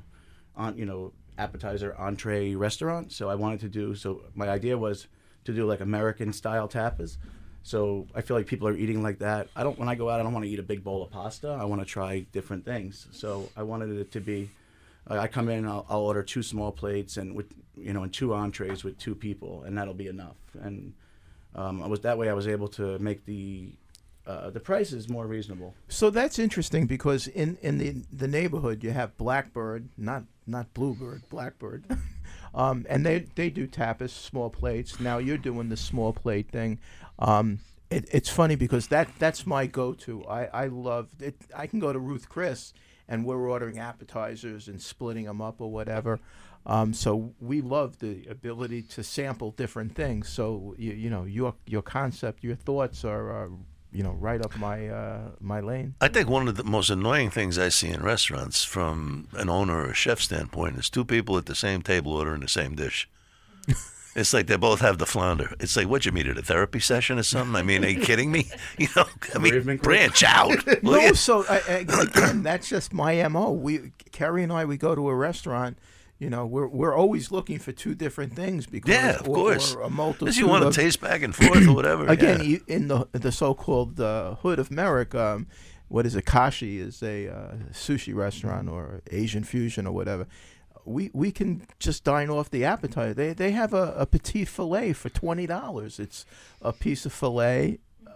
appetizer entree restaurant. So I wanted to do. So my idea was to do like American style tapas. So I feel like people are eating like that. When I go out, I don't want to eat a big bowl of pasta. I want to try different things. So I wanted it to be I come in, I'll order 2 small plates and with and 2 entrees with 2 people, and that'll be enough. And I was able to make the prices more reasonable. So that's interesting because in the neighborhood you have Blackbird, not Bluebird, Blackbird, and they do tapas, small plates. Now you're doing the small plate thing. It's funny because that's my go-to. I love it. I can go to Ruth Chris and we're ordering appetizers and splitting them up or whatever. So we love the ability to sample different things. So your concept, your thoughts are right up my lane. I think one of the most annoying things I see in restaurants from an owner or a chef standpoint is 2 people at the same table ordering the same dish. It's like they both have the flounder. It's like, what'd you meet at a therapy session or something? I mean, are you kidding me? Branch out. No, so again, that's just my MO. Carrie and I, we go to a restaurant. We're always looking for 2 different things because of course, or a multitude. Because you want to taste back and forth or whatever. Again, in the so-called hood of Merrick, what is it? Kashi is a sushi restaurant or Asian fusion or whatever. We can just dine off the appetizer. They have a petit filet for $20. It's a piece of filet,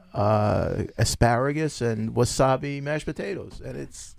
asparagus, and wasabi mashed potatoes, and it's.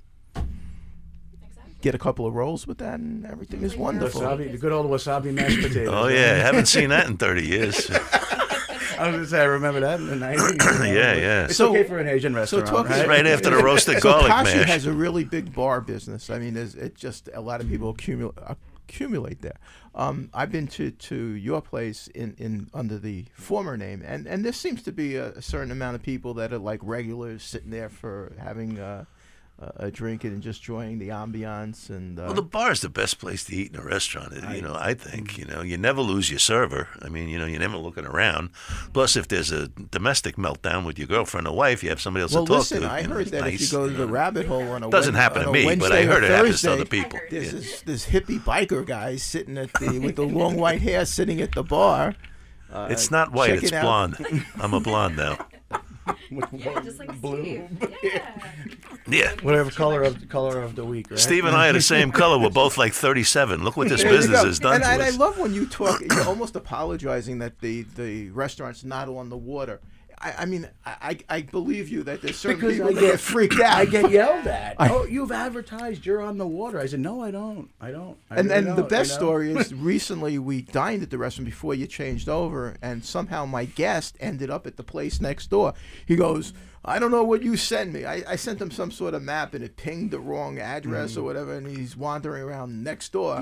Get a couple of rolls with that, and everything is wonderful. Wasabi, the good old wasabi mashed potatoes. Oh yeah, I haven't seen that in 30 years. I was going to say, I remember that in the 90s. Yeah. It's okay for an Asian restaurant, right after the roasted garlic mash. Kashi has a really big bar business. I mean, it just a lot of people accumulate there. I've been to your place in under the former name, and there seems to be a certain amount of people that are like regulars sitting there for having a drink and just enjoying the ambiance. And well, the bar is the best place to eat in a restaurant. I think you never lose your server. I mean, you're never looking around. Plus, if there's a domestic meltdown with your girlfriend or wife, you have somebody else to talk listen, to. I heard that if you go to the rabbit hole on a doesn't happen to me, Wednesday but I heard it happens Thursday, to other people. There's this hippie biker guy sitting with the long white hair sitting at the bar. It's not white; it's blonde. I'm a blonde now. Just like blue. Yeah. Whatever color of the week, right? Steve and I are the same color. We're both like 37. Look what this business has done to us. And I love when you talk, you're almost apologizing that the restaurant's not on the water. I mean, I believe you that there's certain people that get freaked out. I get yelled at. You've advertised you're on the water. I said, no, I don't. And the best story is recently we dined at the restaurant before you changed over, and somehow my guest ended up at the place next door. He goes, I don't know what you sent me. I sent him some sort of map, and it pinged the wrong address or whatever, and he's wandering around next door.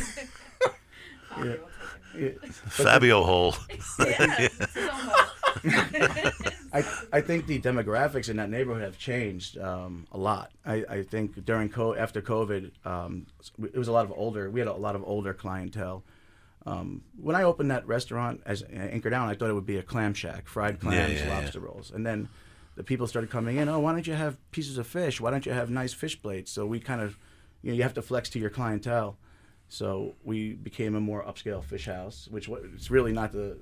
Fabio Hole. I think the demographics in that neighborhood have changed a lot. I think after COVID, it was a lot of older. We had a lot of older clientele. When I opened that restaurant as Anchor Down, I thought it would be a clam shack, fried clams, lobster rolls, and then the people started coming in. Oh, why don't you have pieces of fish? Why don't you have nice fish plates? So we kind of, you have to flex to your clientele. So we became a more upscale fish house, which it's really not the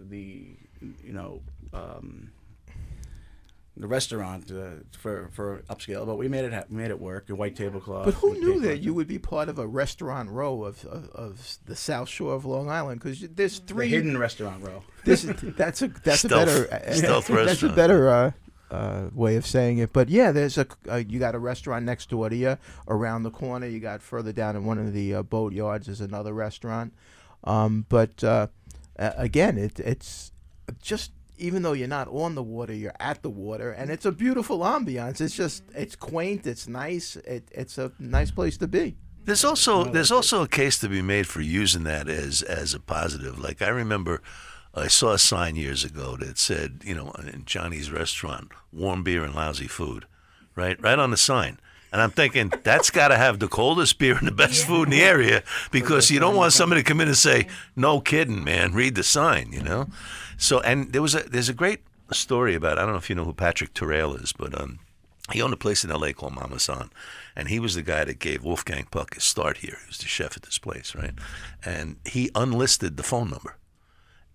restaurant for upscale, but we made it work. A white tablecloth. But who knew that you would be part of a restaurant row of the South Shore of Long Island? Because there's 3 the hidden restaurant row. That's a better stealth restaurant. That's a better way of saying it. But yeah, there's you got a restaurant next door to you. Around the corner, you got further down in one of the boat yards is another restaurant. But again, it's just, even though you're not on the water, you're at the water, and it's a beautiful ambiance. It's quaint, it's nice, it's a nice place to be. There's also a case to be made for using that as a positive. Like, I remember I saw a sign years ago that said, in Johnny's restaurant, warm beer and lousy food, right on the sign. And I'm thinking, that's got to have the coldest beer and the best food in the area, because you don't want somebody to come in and say, no kidding, man, read the sign, So, and there's a great story about, I don't know if you know who Patrick Terrell is, but he owned a place in L.A. called Mama San, and he was the guy that gave Wolfgang Puck his start here. He was the chef at this place, right? And he unlisted the phone number.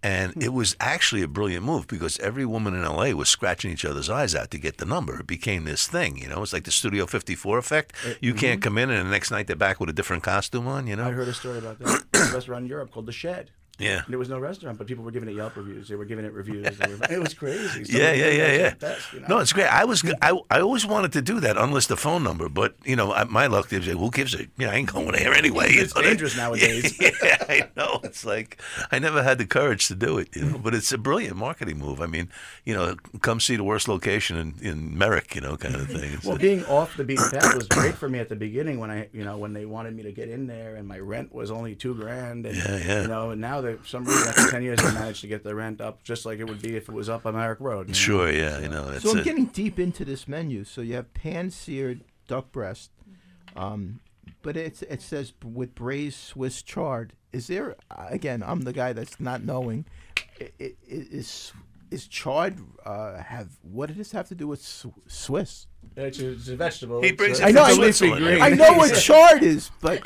And it was actually a brilliant move because every woman in L.A. was scratching each other's eyes out to get the number. It became this thing, you know. It's like the Studio 54 effect. You can't come in and the next night they're back with a different costume on, you know. I heard a story about that. There's a restaurant in Europe called The Shed. Yeah. There was no restaurant, but people were giving it Yelp reviews. They were giving it reviews. It was crazy. Yeah. Best, you know? No, it's great. I always wanted to do that, unlist the phone number. But, you know, my luck is, who gives it? I ain't going there anyway. It's dangerous nowadays. Yeah, I know. It's like, I never had the courage to do it, you know. But it's a brilliant marketing move. I mean, you know, come see the worst location in Merrick, you know, kind of thing. Well, being off the beaten path was great for me at the beginning when they wanted me to get in there and my rent was only $2,000. And, you know, and now for some reason after 10 years I managed to get the rent up just like it would be if it was up on Merrick Road. Sure, yeah, you know. So I'm getting deep into this menu. So you have pan-seared duck breast, but it says with braised Swiss chard. Is there, again, I'm the guy that's not knowing, is chard what does this have to do with Swiss? It's a vegetable. He brings I know, I know what chard is, but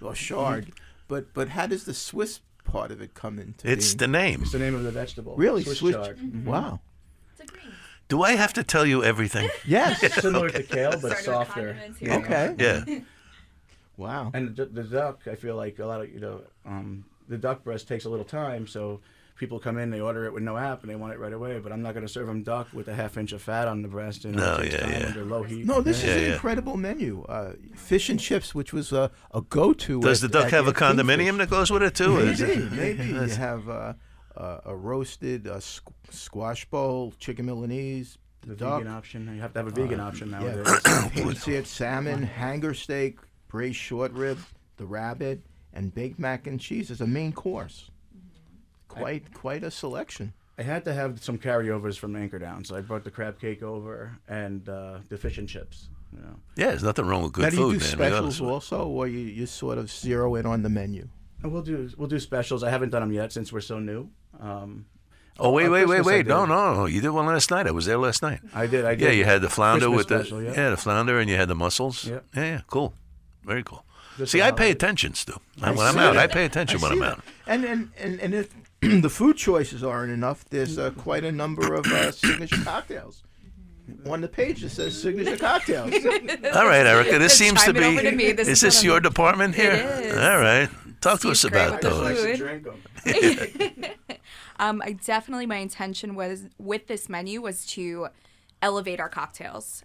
how does the Swiss part of it come into It's the name. It's the name of the vegetable. Really? Swiss chard. Wow. It's a green. Do I have to tell you everything? Yes. Similar to kale, but softer. Okay. Yeah. Wow. And the duck, I feel like a lot of, the duck breast takes a little time, so people come in, they order it with no app, and they want it right away. But I'm not going to serve them duck with a half inch of fat on the breast. It takes time under low heat. No, this is an incredible menu. Fish and chips, which was a go-to. Does the duck have a condominium that goes with it too? Maybe. You have a roasted squash bowl, chicken Milanese, The duck. vegan option. You have to have a vegan option nowadays. Pan-seared salmon, hanger steak, braised short rib, the rabbit, and baked mac and cheese as a main course. Quite a selection. I had to have some carryovers from Anchordown, so I brought the crab cake over and the fish and chips. You know. Yeah, there's nothing wrong with good Now, do you food, do man. specials also, or you sort of zero in on the menu? And we'll do specials. I haven't done them yet since we're so new. Wait! Christmas No! You did one last night. I was there last night. I did. Yeah, you had the flounder Christmas with special, the flounder, and you had the mussels. Yep. Yeah, cool, very cool. Just See, I pay attention, Stu. When I'm out, I pay attention when I'm out. And if the food choices aren't enough, there's quite a number of signature cocktails. On the page it says signature cocktails. All right, Erica, this seems to Chime it be. over to me. This Is is this what your I'm- department here? It is. All right, talk to us Steve's great about with the those. food. I definitely, my intention was with this menu was to elevate our cocktails.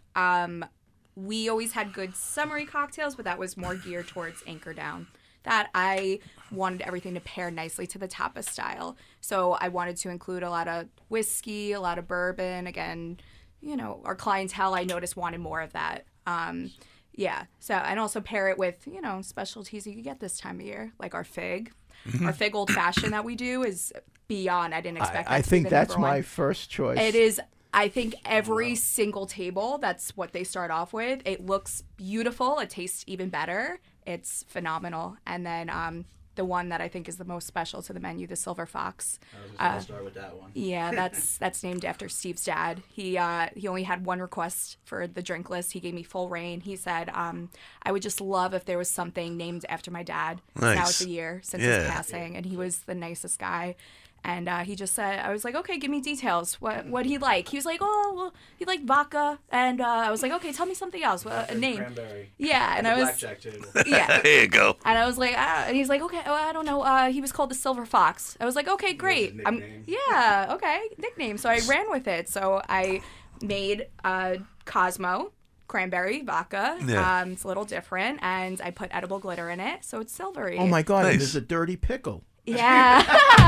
We always had good summery cocktails, but that was more geared towards Anchordown. That I wanted everything to pair nicely to the tapas style. So I wanted to include a lot of whiskey, a lot of bourbon. Again, our clientele I noticed wanted more of that. Yeah. So, and also pair it with, specialties you could get this time of year, like our fig. Our fig old fashioned that we do is beyond. I didn't expect that I to think be the that's number one. my first choice. It is. I think every single table, that's what they start off with. It looks beautiful. It tastes even better. It's phenomenal. And then the one that I think is the most special to the menu, the Silver Fox. I'll start with that one. Yeah, that's named after Steve's dad. He only had one request for the drink list. He gave me full reign. He said, I would just love if there was something named after my dad. Nice. Now it's a year since his passing, and he was the nicest guy. And he just said, I was like, okay, give me details. What he like? He was like, oh, well, he liked vodka. And I was like, okay, tell me something else. A name. Cranberry. Yeah, and I was. Blackjack table. Yeah. There you go. And I was like, and he's like, okay, well, I don't know. He was called the Silver Fox. I was like, okay, great. nickname. Yeah, okay, nickname. So I ran with it. So I made Cosmo cranberry vodka. Yeah. It's a little different, and I put edible glitter in it, so it's silvery. Oh my God! Nice. And there's a dirty pickle. Yeah.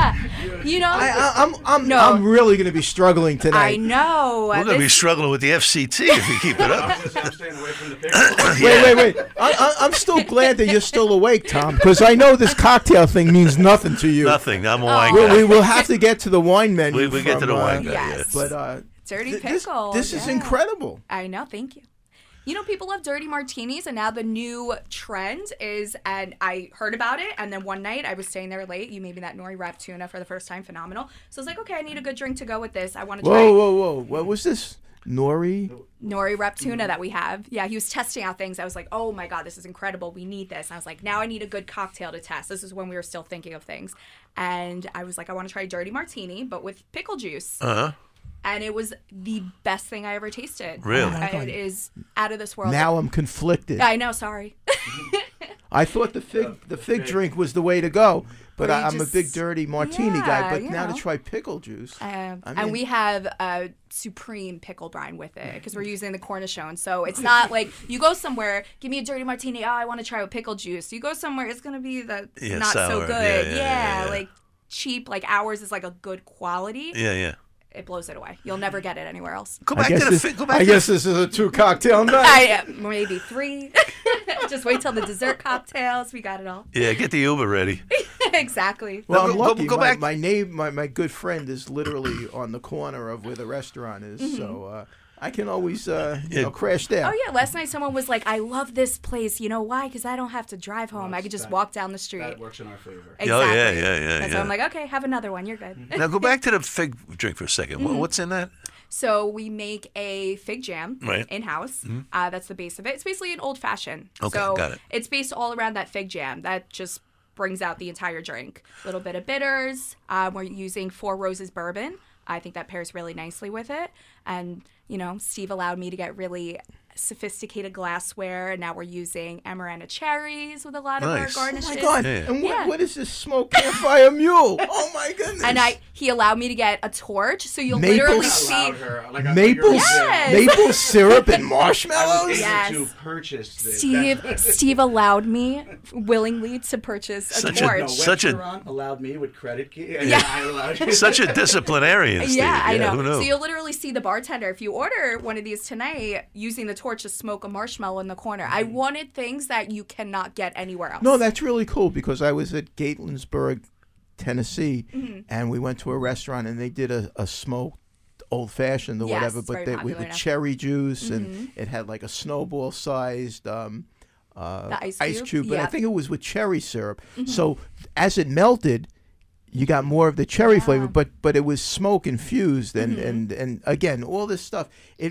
I'm really going to be struggling I tonight. know. We're going to be struggling with the FCT if we keep it up. I'm staying away from the pickle. Wait. I'm still glad that you're still awake, Tom, because I know this cocktail thing means nothing to you. Nothing. I'm a wine We guy. will have to get to the wine menu. We get to the wine guy. yes. But Dirty pickle. This is yeah. incredible. I know. Thank you. People love dirty martinis, and now the new trend is, and I heard about it, and then one night I was staying there late. You made me that nori wrap tuna for the first time. Phenomenal. So I was like, okay, I need a good drink to go with this. I want to try. Whoa. What was this? Nori Rep Tuna that we have. Yeah, he was testing out things. I was like, oh my God, this is incredible. We need this. And I was like, now I need a good cocktail to test. This is when we were still thinking of things. And I was like, I want to try Dirty Martini, but with pickle juice. Uh-huh. And it was the best thing I ever tasted. Really? It is out of this world. Now I'm conflicted. I know, sorry. I thought the fig drink was the way to go, but Or you I'm a just- big dirty martini guy. But you now know. to try pickle juice, And we have a supreme pickle brine with it because we're using the Cornichon. So it's not like you go somewhere, give me a dirty martini. Oh, I want to try with pickle juice. You go somewhere, it's gonna be the not so sour. good. Yeah. Like cheap. Like ours is like a good quality. Yeah. It blows it away. You'll never get it anywhere else. Go back to the fig. Go back I to guess this is a 2-cocktail night. Maybe 3. Just wait till the dessert cocktails. We got it all. Yeah, get the Uber ready. Exactly. Well, No, I'm go lucky. back. My good friend is literally on the corner of where the restaurant is, so I can always crash there. Oh yeah, last night someone was like, "I love this place. You know why? Because I don't have to drive home. I could just walk down the street." That works in our favor. Exactly. Oh, yeah. And so I'm like, okay, have another one. You're good. Now go back to the fig drink for a second. What's in that? So we make a fig jam Right. in-house. That's the base of it. It's basically an old-fashioned. Okay, so got it. It's based all around that fig jam. That just brings out the entire drink. A little bit of bitters. We're using 4 Roses bourbon. I think that pairs really nicely with it. And, Steve allowed me to get really sophisticated glassware, and now we're using Amarena cherries with a lot of our Nice. garnishes. Oh my God! Yeah. And Yeah. what is this smoke campfire mule? Oh my goodness! And he allowed me to get a torch, so you'll Maple literally syrup. see maple Yes. maple syrup and I marshmallows. was Yes. able to purchase this. Steve allowed me willingly to purchase a Such a- torch. such a- restaurant allowed me with credit key, and Yeah. I allowed you. Such a disciplinarian, Steve. Yeah, I know. Who knew? So you'll literally see the bartender, if you order one of these tonight, using the torch to smoke a marshmallow in the corner. I wanted things that you cannot get anywhere else. No, that's really cool because I was at Gatlinburg, Tennessee, and we went to a restaurant and they did a smoked old fashioned or Yes, whatever, it's but very they, popular with now. cherry juice and it had like a snowball sized the ice ice cube, but I Yep. think it was with cherry syrup. So as it melted, you got more of the cherry flavor, but it was smoke infused and again all this stuff.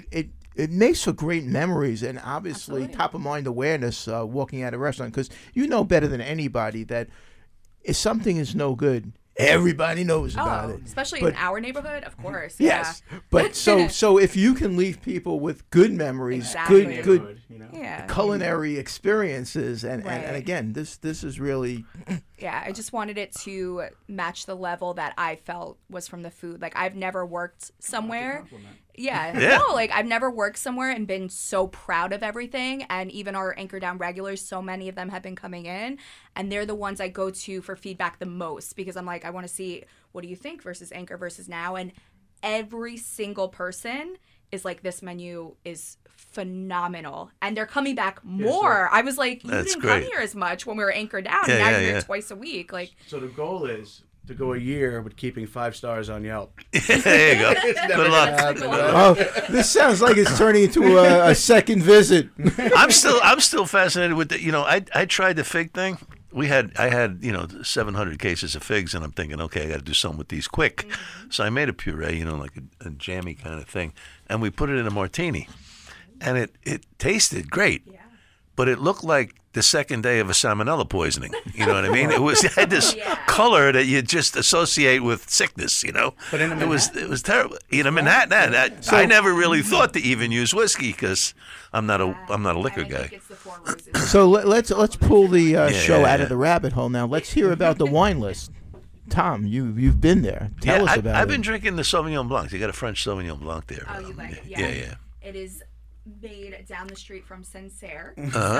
It makes for great memories and obviously Absolutely. top of mind awareness walking out of a restaurant because you know better than anybody that if something is no good, everybody knows about it. Especially But- in our neighborhood, of course. Yes, but so if you can leave people with good memories, Exactly. good Yeah. culinary experiences, and Right. again, this is really Yeah, I just wanted it to match the level that I felt was from the food. Like I've never worked somewhere. Yeah. Yeah. No, like I've never worked somewhere and been so proud of everything. And even our Anchor Down regulars, so many of them have been coming in, and they're the ones I go to for feedback the most because I'm like, I want to see what do you think versus Anchor versus now, and every single person is like, this menu is phenomenal, and they're coming back more. I was like, you That's didn't great. come here as much when we were anchored down. Yeah, now yeah, you're here yeah. twice a week. Like, So the goal is to go a year with keeping 5 stars on Yelp. There you go. Good luck. oh, this sounds like it's turning into a second visit. I'm still fascinated with the. I tried the fig thing. I had 700 cases of figs, and I'm thinking, okay, I got to do something with these quick. So I made a puree, like a jammy kind of thing, and we put it in a martini, and it tasted great, but it looked like the second day of a salmonella poisoning. You know what I mean? It had this color that you just associate with sickness. But in it was terrible. Manhattan, I never really thought to even use whiskey because I'm not a liquor and I guy. think it's the 4 Roses. So let's pull the show out yeah. of the rabbit hole now. Let's hear about the wine list. Tom, you've been there. Tell us about it. I've been drinking the Sauvignon Blanc. They got a French Sauvignon Blanc there. Oh, you like it? Yeah. It is made down the street from Sincere.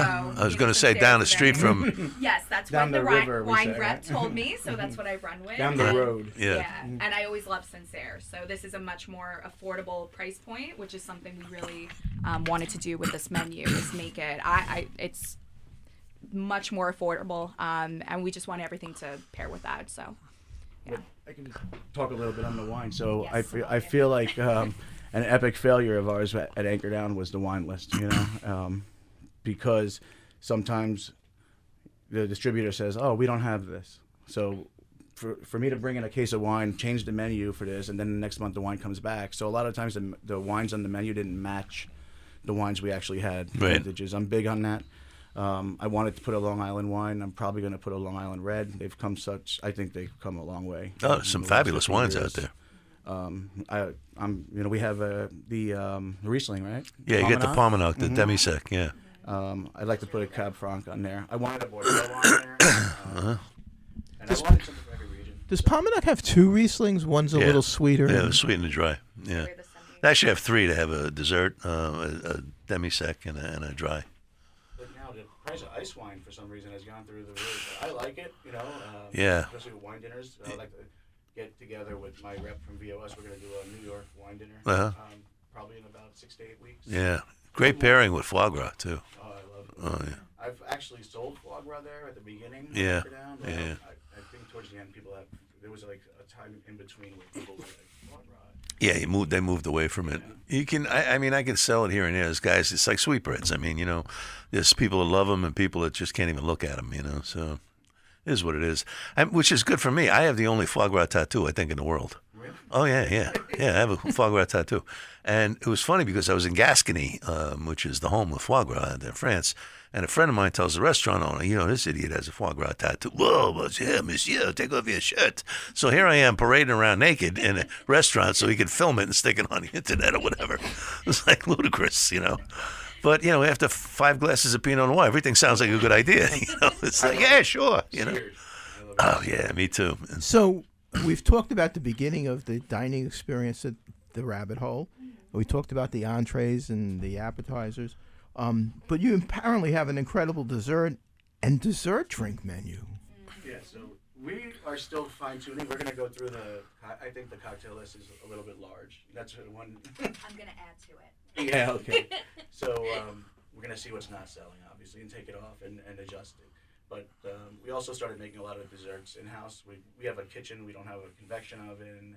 I was going to say down the street from. Yes, that's Down what the the river, we wine say, rep right? told me, so that's what I run with. Down the road. Yeah. And I always love Sincere. So this is a much more affordable price point, which is something we really wanted to do with this menu, is make it, it's much more affordable, and we just want everything to pair with that, so. Yeah. I can just talk a little bit on the wine. So Yes, I feel like an epic failure of ours at Anchor Down was the wine list, because sometimes the distributor says, "Oh, we don't have this." So for me to bring in a case of wine, change the menu for this, and then the next month the wine comes back. So a lot of times the wines on the menu didn't match the wines we actually had. Right. Vintages. I'm big on that. I wanted to put a Long Island wine. I'm probably going to put a Long Island Red. I think they've come a long way. Oh, there's some fabulous wines out there. We have the Riesling, right? Yeah, you get the Palmanac, the Mm-hmm. Demi-Sec, yeah. I'd like to put a Cab Franc on there. I wanted a Bordeaux on there. And I wanted something for every region. Does Palmanac have 2 Rieslings? One's a little sweeter. Yeah, the sweet and the dry. Yeah. They actually have 3 to have a dessert, a Demi-Sec, and a dry. But now the price of ice wine for some reason has gone through the roof. But I like it, Yeah. especially with wine dinners. I like to get together with my rep from VOS. We're going to do a New York wine dinner, probably in about 6 to 8 weeks. Yeah. Great pairing with foie gras, too. Oh, I love it. Oh, yeah. I've actually sold foie gras there at the beginning. Yeah. I think towards the end, there was like a time in between where people were like, foie gras. Yeah, they moved away from it. You can, I mean, I can sell it here and there. There's guys, it's like sweetbreads. I mean, there's people that love them and people that just can't even look at them, so it is what it is. Which is good for me. I have the only foie gras tattoo, I think, in the world. Really? Oh, yeah. I have a foie gras tattoo. And it was funny because I was in Gascony, which is the home of foie gras in France, and a friend of mine tells the restaurant owner, this idiot has a foie gras tattoo. Whoa, monsieur, take off your shirt. So here I am parading around naked in a restaurant so he could film it and stick it on the internet or whatever. It was like ludicrous, But, after 5 glasses of Pinot Noir, everything sounds like a good idea. It's like, yeah, sure, Oh, yeah, me too. So we've talked about the beginning of the dining experience at the Rabbit Hole. We talked about the entrees and the appetizers. But you apparently have an incredible dessert and dessert drink menu. Yeah, so we are still fine-tuning. We're going to go through I think the cocktail list is a little bit large. That's one. I'm going to add to it. Yeah, okay. So we're going to see what's not selling, obviously, and take it off and adjust it. But we also started making a lot of desserts in-house. We have a kitchen. We don't have a convection oven.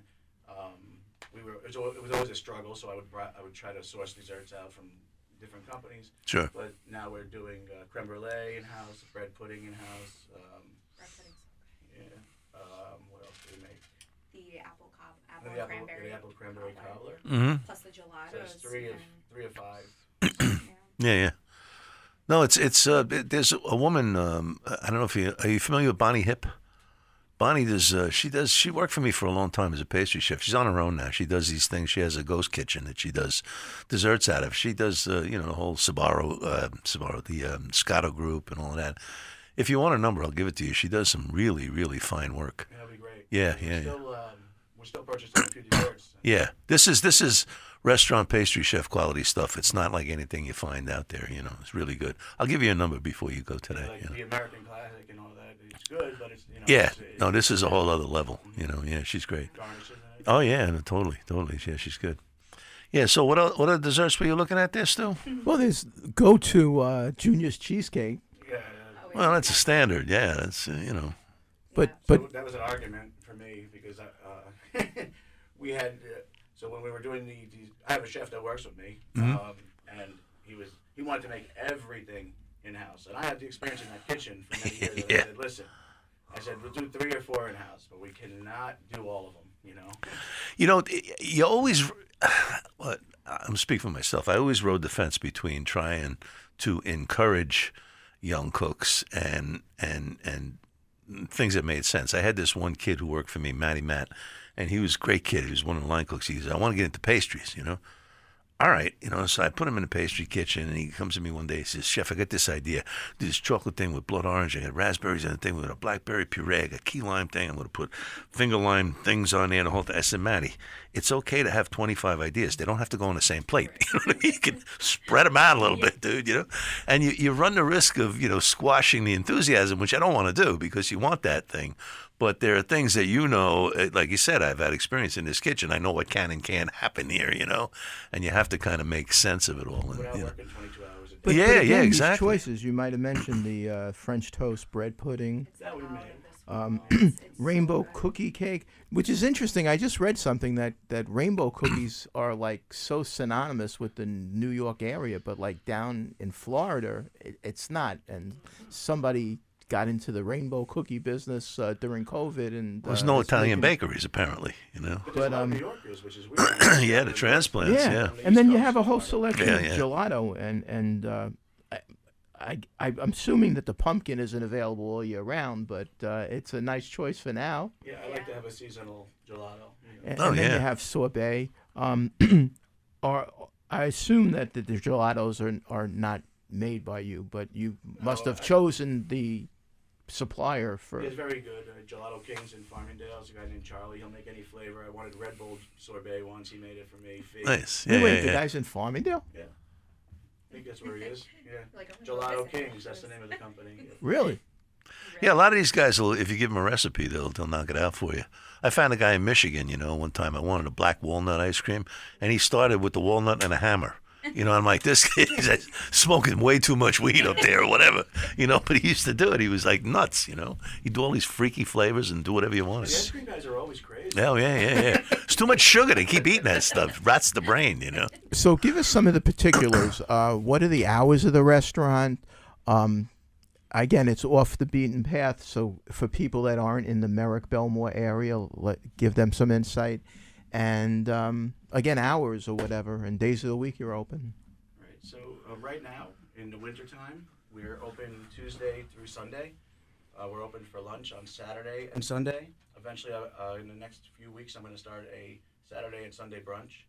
It was always a struggle, so I would try to source desserts out from different companies. Sure. But now we're doing creme brulee in-house, bread pudding in-house. Bread pudding's Yeah. What else do we make? the apple The apple cranberry cobbler. Mm-hmm. plus the So gelatos. it's 3 of 5. Yeah. No, it's there's a woman. I don't know are you familiar with Bonnie Hip? Bonnie she worked for me for a long time as a pastry chef. She's on her own now. She does these things. She has a ghost kitchen that she does desserts out of. She does the whole Sbarro, the Scotto group and all of that. If you want her number, I'll give it to you. She does some really, really fine work. That'd be great. Yeah. We're still purchasing a few desserts. Yeah, this is restaurant pastry chef quality stuff. It's not like anything you find out there. It's really good. I'll give you a number before you go today. Like the American Classic and all that. It's good, but it's Yeah, no, this is a whole other level. Yeah, she's great. Garnishes in it. Oh yeah, no, totally. Yeah, she's good. Yeah. So what other desserts were you looking at there, Stu? Well, there's go-to Junior's cheesecake. Yeah. Well, that's a standard. Yeah, that's But So that was an argument for me because we had so when we were doing I have a chef that works with me, and he wanted to make everything in house, and I had the experience in that kitchen for many years. Yeah. I said, listen, we'll do 3 or 4 in house, but we cannot do all of them. You always. What I'm speaking for myself. I always rode the fence between trying to encourage young cooks and things that made sense. I had this one kid who worked for me, Matty Matt, and he was a great kid. He was one of the line cooks. He said, I want to get into pastries, All right, so I put him in the pastry kitchen, and he comes to me one day. He says, Chef, I got this idea. Do this chocolate thing with blood orange. I got raspberries and a thing with a blackberry puree. I got key lime thing. I'm going to put finger lime things on there. The whole thing. I said, Matty, it's okay to have 25 ideas. They don't have to go on the same plate. You know what I mean? You can spread them out a little bit, dude, And you run the risk of, squashing the enthusiasm, which I don't want to do because you want that thing. But there are things that like you said, I've had experience in this kitchen. I know what can and can't happen here, and you have to kind of make sense of it all. And, Without working 22 hours a day. but Yeah, again, these exactly. choices, you might have mentioned the French toast bread pudding, Is that what we made? rainbow cookie cake, which is interesting. I just read something that rainbow cookies are like so synonymous with the New York area, but like down in Florida, it's not. And somebody got into the rainbow cookie business during COVID, and there's no Italian bakeries apparently, you know. But New Yorkers, which is weird. Yeah, the transplants. Yeah. And then you have a whole selection of gelato, and I'm assuming that the pumpkin isn't available all year round, but it's a nice choice for now. Yeah, I like to have a seasonal gelato. And then you have sorbet. I assume that the gelatos are not made by you, but you must have chosen the supplier for. It's very good. Gelato Kings in Farmingdale. It's a guy named Charlie. He'll make any flavor. I wanted Red Bull sorbet once. He made it for me. Nice. Yeah, wait, the guy's in Farmingdale? Yeah. I think that's where he is. Yeah. Gelato Kings. That's the name of the company. Really? Yeah, a lot of these guys, if you give them a recipe, they'll knock it out for you. I found a guy in Michigan, you know, one time I wanted a black walnut ice cream, and he started with the walnut and a hammer. You know, I'm like, this kid's smoking way too much weed up there or whatever, you know, but he used to do it. He was like nuts, you know. He'd do all these freaky flavors and do whatever you wanted. The ice cream guys are always crazy. Oh, yeah. It's too much sugar to keep eating that stuff. Rats the brain, you know. So give us some of the particulars. What are the hours of the restaurant? Again, it's off the beaten path, so for people that aren't in the Merrick-Belmore area, give them some insight. And, again, hours or whatever, and days of the week you're open. Right. So right now, in the wintertime, we're open Tuesday through Sunday. We're open for lunch on Saturday and Sunday. Eventually, in the next few weeks, I'm going to start a Saturday and Sunday brunch.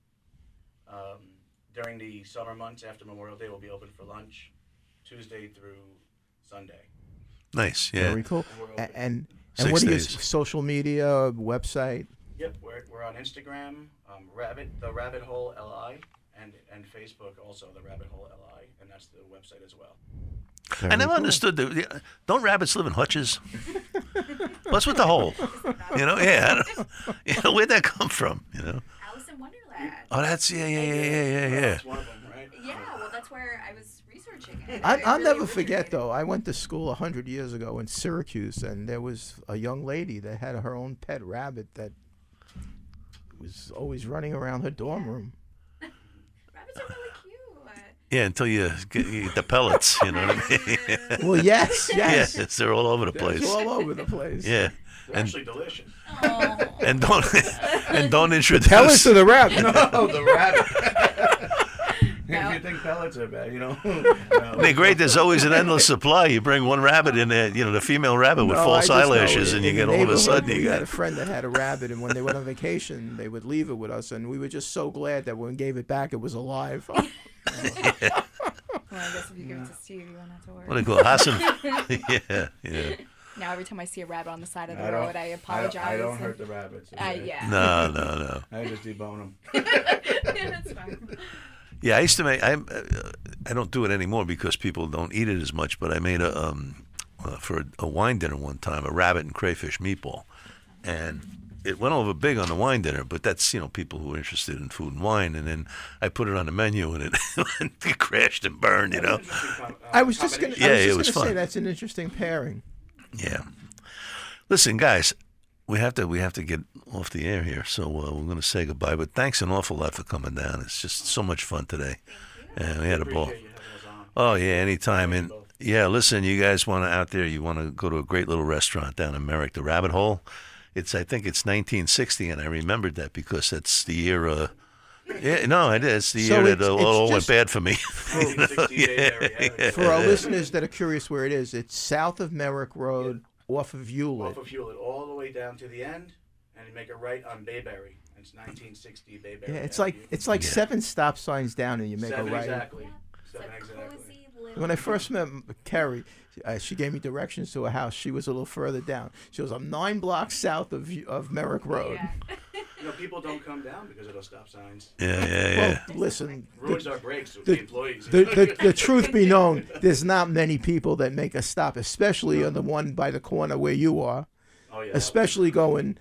During the summer months after Memorial Day, we'll be open for lunch Tuesday through Sunday. Nice, yeah. Very cool. And 6 what do you days. social media, website? Yep, we're on Instagram, the Rabbit Hole LI, and Facebook also, the Rabbit Hole LI, and that's the website as well. I never understood don't rabbits live in hutches? What's with the hole? You know, where'd that come from? You know. Alice in Wonderland. Oh, that's yeah. That's one of them, right? Yeah, well, that's where I was researching it. I'll never forget, though. I went to school 100 years ago in Syracuse, and there was a young lady that had her own pet rabbit that was always running around her dorm room. Rabbits are really cute. Yeah, until you get the pellets, you know what I mean? Well, yes. Yes, they're all over the place. It's all over the place. Yeah. They're actually delicious. Oh. And don't introduce Pellets of the rabbit. No, the rabbit. If you think pellets are bad, you know. No. They're great. There's always an endless supply. You bring one rabbit in there, you know, the female rabbit with false eyelashes, and you get all of a sudden you had got a friend that had a rabbit, and when they went on vacation, they would leave it with us, and we were just so glad that when we gave it back, it was alive. Well, I guess if you give it to Steve, you won't have to worry. What do you call it? Hassan? Yeah. Now every time I see a rabbit on the side of the road, I apologize. I don't hurt the rabbits. Yeah. No. I just debone them. Yeah, that's fine. Yeah, I used to make. I don't do it anymore because people don't eat it as much. But I made for a wine dinner one time, a rabbit and crayfish meatball, and it went over big on the wine dinner. But that's people who are interested in food and wine. And then I put it on the menu, and it crashed and burned. I was just going to say that's an interesting pairing. Yeah. Listen, guys. We have to get off the air here, so we're going to say goodbye. But thanks an awful lot for coming down. It's just so much fun today, and we had a ball. Oh yeah, anytime. And yeah, listen, you guys want to go to a great little restaurant down in Merrick, the Rabbit Hole. I think it's 1960, and I remembered that because that's the year. It is the year that all went bad for me. For our listeners that are curious where it is, it's south of Merrick Road. Off of Hewlett. All the way down to the end, and you make a right on Bayberry. It's 1960 Bayberry. Yeah, it's like 7 stop signs down, and you make a right. Exactly. When I first met Carrie, she gave me directions to a house. She was a little further down. She was 9 blocks south of Merrick Road. Yeah. People don't come down because of those stop signs. Yeah. Well, listen. Ruins our breaks with the employees. The truth be known, there's not many people that make a stop, especially on the one by the corner where you are. Oh yeah. Especially going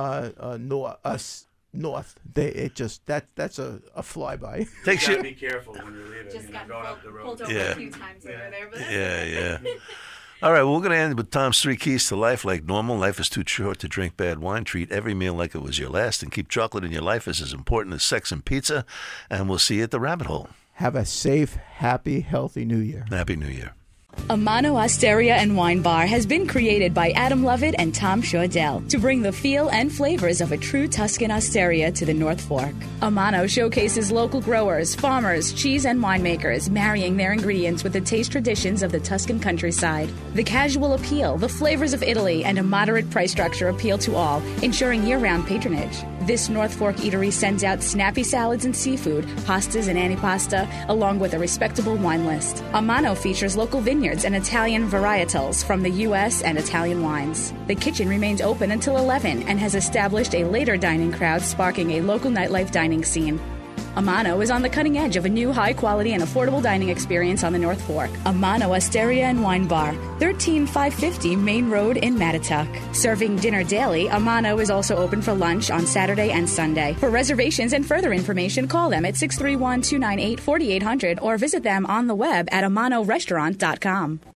north. That's a flyby. You gotta be careful when you're leaving. Just got going up the road. pulled over a few times over there. But Yeah. All right, well, we're going to end with Tom's 3 keys to life. Like normal, life is too short to drink bad wine. Treat every meal like it was your last, and keep chocolate in your life as important as sex and pizza. And we'll see you at the Rabbit Hole. Have a safe, happy, healthy New Year. Happy New Year. Amano Osteria and Wine Bar has been created by Adam Lovett and Tom Shaudell to bring the feel and flavors of a true Tuscan osteria to the North Fork. Amano showcases local growers, farmers, cheese and winemakers, marrying their ingredients with the taste traditions of the Tuscan countryside. The casual appeal, the flavors of Italy, and a moderate price structure appeal to all, ensuring year-round patronage. This North Fork eatery sends out snappy salads and seafood, pastas and antipasta, along with a respectable wine list. Amano features local vineyards and Italian varietals from the U.S. and Italian wines. The kitchen remains open until 11 and has established a later dining crowd, sparking a local nightlife dining scene. Amano is on the cutting edge of a new high-quality and affordable dining experience on the North Fork. Amano Osteria and Wine Bar, 13550 Main Road in Mattituck. Serving dinner daily, Amano is also open for lunch on Saturday and Sunday. For reservations and further information, call them at 631-298-4800 or visit them on the web at amanorestaurant.com.